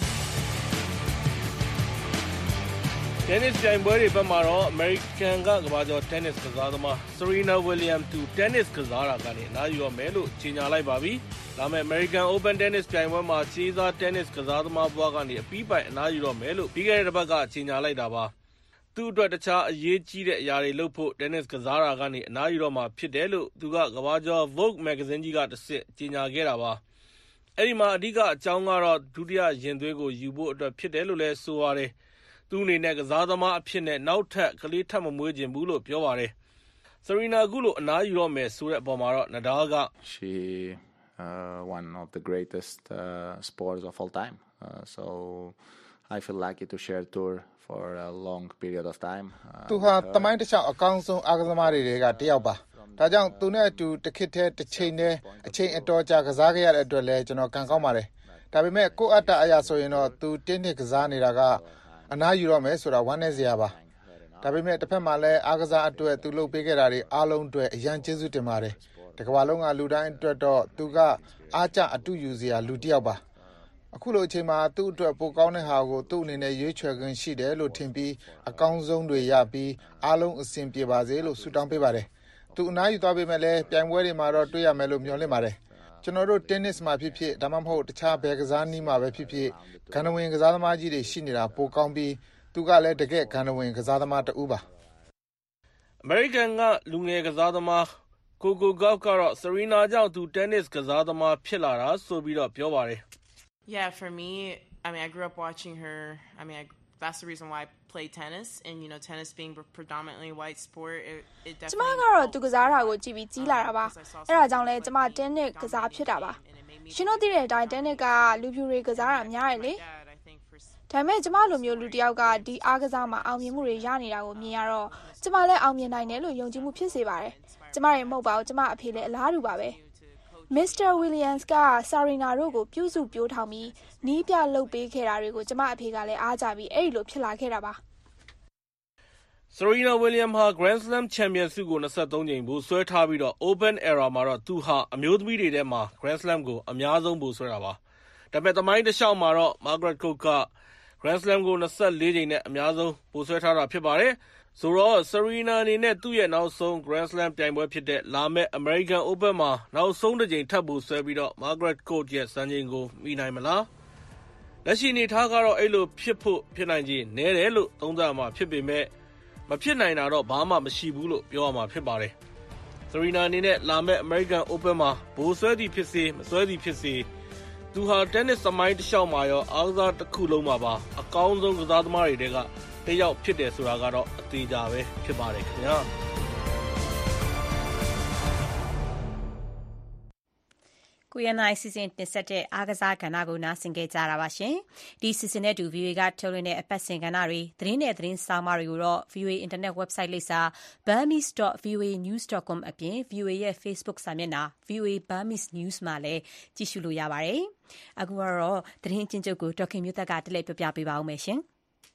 တင်းနစ်ပြိုင်ပွဲတွေဘက်မှာတော့ American ကကမ္ဘာကျော်တင်းနစ်ကစားသမား Serena Williams သူတင်းနစ်ကစားတာကနေအနားယူတော့မယ်လို့ကြေညာလိုက်ပါပြီ။ဒါမဲ့ American Open Tennis ပြိုင်ပွဲမှာခြေစားတင်းနစ်ကစားသမားဘွားကနေအပြီးပိုင်အနားယူတော့မယ်လို့ပြီးခဲ့တဲ့တစ်ပတ်ကကြေညာလိုက်တာပါ။သူ့အတွက်တခြားအရေးကြီးတဲ့အရာတွေလုပ်ဖို့တင်းနစ်ကစားတာကနေအနားယူတော့မှာဖြစ်တယ်လို့သူကကမ္ဘာကျော် Vogue မဂ္ဂဇင်းကြီးကတစ်ဆင့်ကြေညာခဲ့တာပါ။အဲ့ဒီမှာအဓိကအကြောင်းကတော့ဒုတိယရင်သွေးကိုယူဖို့အတွက်ဖြစ်တယ်လို့လည်းဆိုပါတယ်။သူ့အနေနဲ့ကစားသမားအဖြစ်နဲ့နောက်ထပ်ကလေးထပ်မမွေးချင်ဘူးလို့ပြောပါတယ်။ Serena အခုလိုအနားယူတော့မယ်ဆိုတဲ့အပေါ်မှာတော့ Nadal က one of the greatest sports of all time. So I feel lucky to share tour for a long period of time. သူဟာတမိုင်းတစ်လျှောက်အကောင်းဆုံးအားကစားသမားတွေကတယောက်ပါဒါကြောင့်သူနဲ့အတူတစ်ခေတ်တည်းတစ်ချိန်တည်းအချိန်အတော်ကြာကစားခဲ့ရတဲ့အတွက်လည်းကျွန်တော်ကံကောင်းပါတယ်ဒါပေမဲ့ကိုယ့်အတ္တအရာဆိုရင်တော့သူတင်းနှစ်ကစားနေတာကအနားယူတော့မယ်ဆိုတာဝမ်းနည်းစရာပါဒါပေမဲ့တစ်ဖက်မှာလည်းအားကစားအတွက်သူလုပ်ပေးခဲ့တာတွေအားလုံးအတွက်အရန်ကျေးဇူးတင်ပါတယ်တကမ္ဘာလုံးကလူတိုင်းအတွက်တော့သူကအားကျအတူယူစရာလူတစ်ယောက်ပါအခုလိုအချိန်မှာသူ့အတွက်ပိုကောင်းတဲ့ဟာကိုသူ့အနေနဲ့ရွေးချယ်ခွင့်ရှိတယ်လို့ထင်ပြီးအကောင်းဆုံးတွေရပြီးအားလုံးအဆင်ပြေပါစေလို့ဆုတောင်းပေးပါတယ်သူအနားယူသွားပေးမယ်လဲပြိုင်ပွဲတွေမှာတော့တွေ့ရမယ်လို့မျှော်လင့်ပါတယ်ကျွန်တော်တို့ tennis မှာဖြစ်ဖြစ်ဒါမှမဟုတ်တခြားဘယ်ကစားနည်းမှာပဲဖြစ်ဖြစ်ဂန္ဓဝင်ကစားသမားကြီးတွေရှိနေတာပိုကောင်းပြီးသူကလည်းတကယ်ဂန္ဓဝင်ကစားသမားတဦးပါ American ကလူငယ်ကစားသမား Coco Gauff ကတော့ Serena ကြောင့်သူ tennis ကစားသမားဖြစ်လာတာဆိုပြီးတော့ပြောပါတယ် Yeah, for me, I mean, I grew up watching her. I mean, that's the reason why I played tennis. And, you know, tennis being a predominantly white sport, it definitely... ကျမကတော့သူကစားတာကိုကြည့်ပြီးကြီးလာတာပါ။အဲ့ဒါကြောင့်လဲကျမ tennis ကစားဖြစ်တာပါ။ရှင်တို့သိတဲ့အတိုင်း tennis ကလူဖြူတွေကစားတာများတယ်လေ။ဒါပေမဲ့ကျမလိုမျိုးလူတစ်ယောက်ကဒီအားကစားမှာအောင်မြင်မှုတွေရနေတာကိုမြင်ရတော့ကျမလည်းအောင်မြင်နိုင်တယ်လို့ယုံကြည်မှုဖြစ်စေပါတယ်။ကျမရဲ့မဟုတ်ပါဘူးကျမအဖေလည်းအလားတူပါပဲ။ Mr. Williams က Serena တို့ကိုပြုစုပြောထောင်ပြီးနီးပြလုပ်ပေးခဲ့တာတွေကိုကျမအဖေကလည်းအားကြပြီးအဲ့လိုဖြစ်လာခဲ့တာပါ Serena Williams ဟာ Grand Slam Champion ဆုကို23ကြိမ်ဘူဆွဲထားပြီးတော့ Open Era မှာတော့သူဟာအမျိုးသမီးတွေထဲမှာ Grand Slam ကိုအများဆုံးဘူဆွဲတာပါဒါပေမဲ့သမိုင်းတစ်လျှောက်မှာတော့ Margaret Court က Grand Slam ကို24ကြိမ်နဲ့အများဆုံးဘူဆွဲထားတာဖြစ်ပါတယ်ဆိုတော့ Serena အနေနဲ့သူ့ရဲ့နောက်ဆုံး Grand Slam ပြိုင်ပွဲဖြစ်တဲ့လာမယ့် American Open မှာနောက်ဆုံးတစ်ကြိမ်ထပ်ဘူဆွဲပြီးတော့ Margaret Court ရဲ့စံချိန်ကိုမီနိုင်မလားလက်ရှိအနေထားကတော့အဲ့လိုဖြစ်နိုင်ခြေနည်းတယ်လို့သုံးသပ်မှာဖြစ်ပေမဲ့မဖြစ်နိုင်တာတော့ဘာမှမရှိဘူးလို့ပြောရမှာဖြစ်ပါတယ် Serena အနေနဲ့လာမယ့် American Open မှာဘူဆွဲသည်ဖြစ်စေမဆွဲသည်ဖြစ်စေသူဟာ tennis သမိုင်းတစ်လျှောက်မှာရောအားကစားတစ်ခုလုံးမှာပါအကောင်းဆုံးကစားသမားတွေထဲကတယောက်ဖြစ်တယ်ဆိုတာကတော့အသေးချာပဲဖြစ်ပါတယ်ခင်ဗျာကိုရနိုင်စီစဉ်တင်ဆက်တဲ့အားကစားကဏ္ဍကိုနားဆင်ကြတာပါရှင်ဒီစီစဉ်တဲ့သူ VOA ကထုတ်လွှင့်တဲ့အပတ်စဉ်ကဏ္ဍတွေသတင်းနဲ့သတင်းစာမတွေကိုတော့ VOA Internet website လိပ်စာ burmese.voanews.com အပြင် VOA ရဲ့ Facebook စာမျက်နှာ VOA Burmese News မှာလည်းကြည့်ရှုလို့ရပါတယ်အခုကတော့သတင်းချင်းချုပ်ကိုဒေါက်ခင်မျိုးသက်ကတလဲပြောပြပေးပါဦးမယ်ရှင်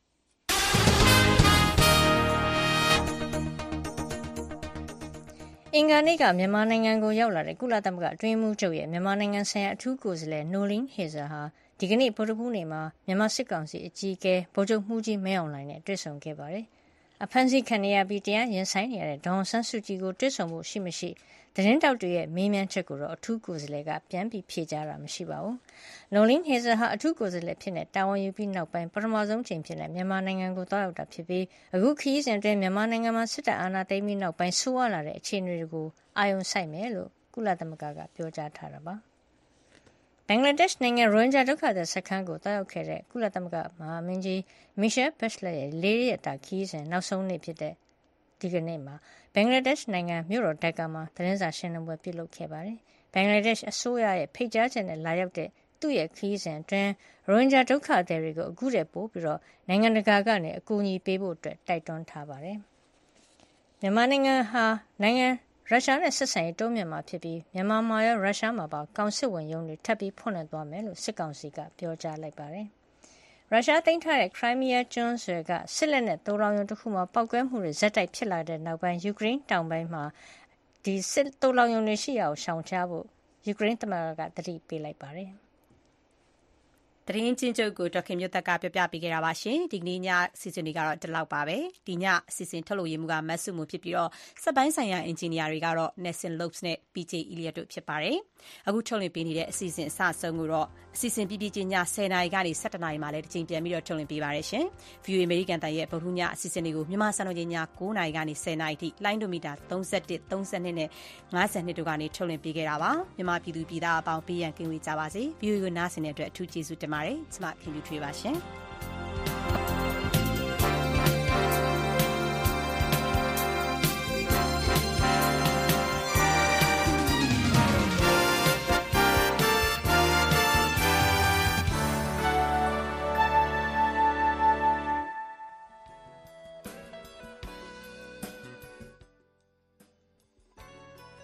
အင်္ဂါနေ့ကမြန်မာနိုင်ငံကိုရောက်လာတဲ့ကုလသမဂ္ဂအတွင်းရေးမှူးချုပ်ရဲ့မြန်မာနိုင်ငံဆိုင်ရာအထူးကိုယ်စားလှယ် Noeleen Heyzer ဟာဒီကနေ့ဗုဒ္ဓဟူးနေ့မှာမြန်မာစစ်ကောင်စီအကြီးအကဲဗိုလ်ချုပ်မှူးကြီးမင်းအောင်လှိုင်နဲ့တွေ့ဆုံခဲ့ပါတယ်။အဖမ်းဆီးခံနေရပြီးတရားရင်ဆိုင်နေရတဲ့ဒေါ်အောင်ဆန်းစုကြည်ကိုတွေ့ဆုံဖို့ရှိမရှိသတင်းတောက်တွေရဲ့မေးမြန်းချက်ကိုတော့အထူးကိုယ်စားလှယ်ကပြန်ပြီးဖြေကြားတာမရှိပါဘူး။ Noeleen Heyzer ဟာအထူးကိုယ်စားလှယ်ဖြစ်တဲ့တာဝန်ယူပြီးနောက်ပိုင်းပထမဆုံးချိန်ဖြစ်တဲ့မြန်မာနိုင်ငံကိုသွားရောက်တာဖြစ်ပြီးအခုခရီးစဉ်အတွင်းမြန်မာနိုင်ငံမှာစစ်တပ်အာဏာသိမ်းပြီးနောက်ပိုင်းဆိုးရွားလာတဲ့အခြေအနေတွေကိုအာရုံစိုက်မယ်လို့ကုလသမဂ္ဂကပြောကြားထားတာပါ။ဘင်္ဂလားဒေ့ရှ်နိုင်ငံရိုဟင်ဂျာဒုက္ခသည်စခန်းကိုသွားရောက်ခဲ့တဲ့ကုလသမဂ္ဂမဟာမင်းကြီး Michelle Bachelet ရဲ့4 ရက်တာခရီးစဉ်နောက်ဆုံးနေ့ဖြစ်တဲ့ဒီကနေ့မှာဘင်္ဂလားဒေ့ရှ်နိုင်ငံမြို့တော်ဒက္ကာမှာသတင်းစာရှင်းလင်းပွဲပြုလုပ်ခဲ့ပါတယ်။ဘင်္ဂလားဒေ့ရှ်အစိုးရရဲ့ဖိတ်ကြားချက်နဲ့လာရောက်တဲ့သူ့ရဲ့ခရီးစဉ်အတွင်းရိုဟင်ဂျာဒုက္ခသည်တွေကိုအခုတည်းပို့ပြီးတော့နိုင်ငံတကာကနေအကူအညီပေးဖို့အတွက်တိုက်တွန်းထားပါတယ်။မြန်မာနိုင်ငံဟာရုရှားနဲ့ဆက်ဆံရေးတိုးမြှင့်မှာဖြစ်ပြီးမြန်မာမှာရောရုရှားမှာပါကောင်စစ်ဝင်ရုံးတွေထပ်ပြီးဖွင့်လှစ်သွားမယ်လို့စစ်ကောင်စီကပြောကြားလိုက်ပါတယ်။ရုရှားသိမ်းထားတဲ့ခရိုင်းမီးယားကျွန်းဆွယ်ကစစ်လက်နက်သိုလှောင်ရုံတစ်ခုမှာပောက်ကွဲမှုတွေဇက်တိုက်ဖြစ်လာတဲ့နောက်ပိုင်းယူကရိန်းတောင်ပိုင်းမှာဒီစစ်သိုလှောင်ရုံတွေရှိရာကိုရှောင်ရှားဖို့ယူကရိန်းသမ္မတကတတိပေးလိုက်ပါတယ်။သတင်းချင်းချုပ်ကိုဒေါက်ခင်မျိုးသက်ကပြောပြပေးခဲ့တာပါရှင်ဒီကနေ့ညစီစဉ်တွေကတော့ဒီလောက်ပါပဲဒီညစီစဉ်ထုတ်လို့ရမှုကမတ်စုမှုဖြစ်ပြီးတော့စက်ပိုင်းဆိုင်ရာအင်ဂျင်နီယာတွေကတော့ Nelson Lopes နဲ့ PJ Elliott တို့ဖြစ်ပါတယ်အခုထုတ်လွှင့်ပေးနေတဲ့အစီအစဉ်အစအဆုံးကိုတော့အစီအစဉ်ပြည်ချင်းည10နာရီကနေ17နာရီမှာလည်းတစ်ချိန်ပြန်ပြီးတော့ထုတ်လွှင့်ပေးပါရရှင် VOA American တန်ရဲ့ဗုဒ္ဓညအစီအစဉ်တွေကိုမြန်မာစံတော်ချိန်ည9နာရီကနေ10နာရီထိလိုင်းဒိုမီတာ31 32နဲ့52တို့ကနေထုတ်လွှင့်ပေးခဲ့တာပါမြန်မာပြည်သူပြည်သားအပေါင်းပေးရန်ကင်းဝေးကြပါစေ VOA ကိုနားဆင်တဲ့အတွက်အထူးကျေးဇူးတင်ပါတယ်ကျမခင်ဗျူထွေးပါရှင်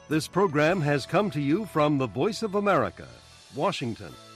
This program has come to you from the Voice of America, Washington.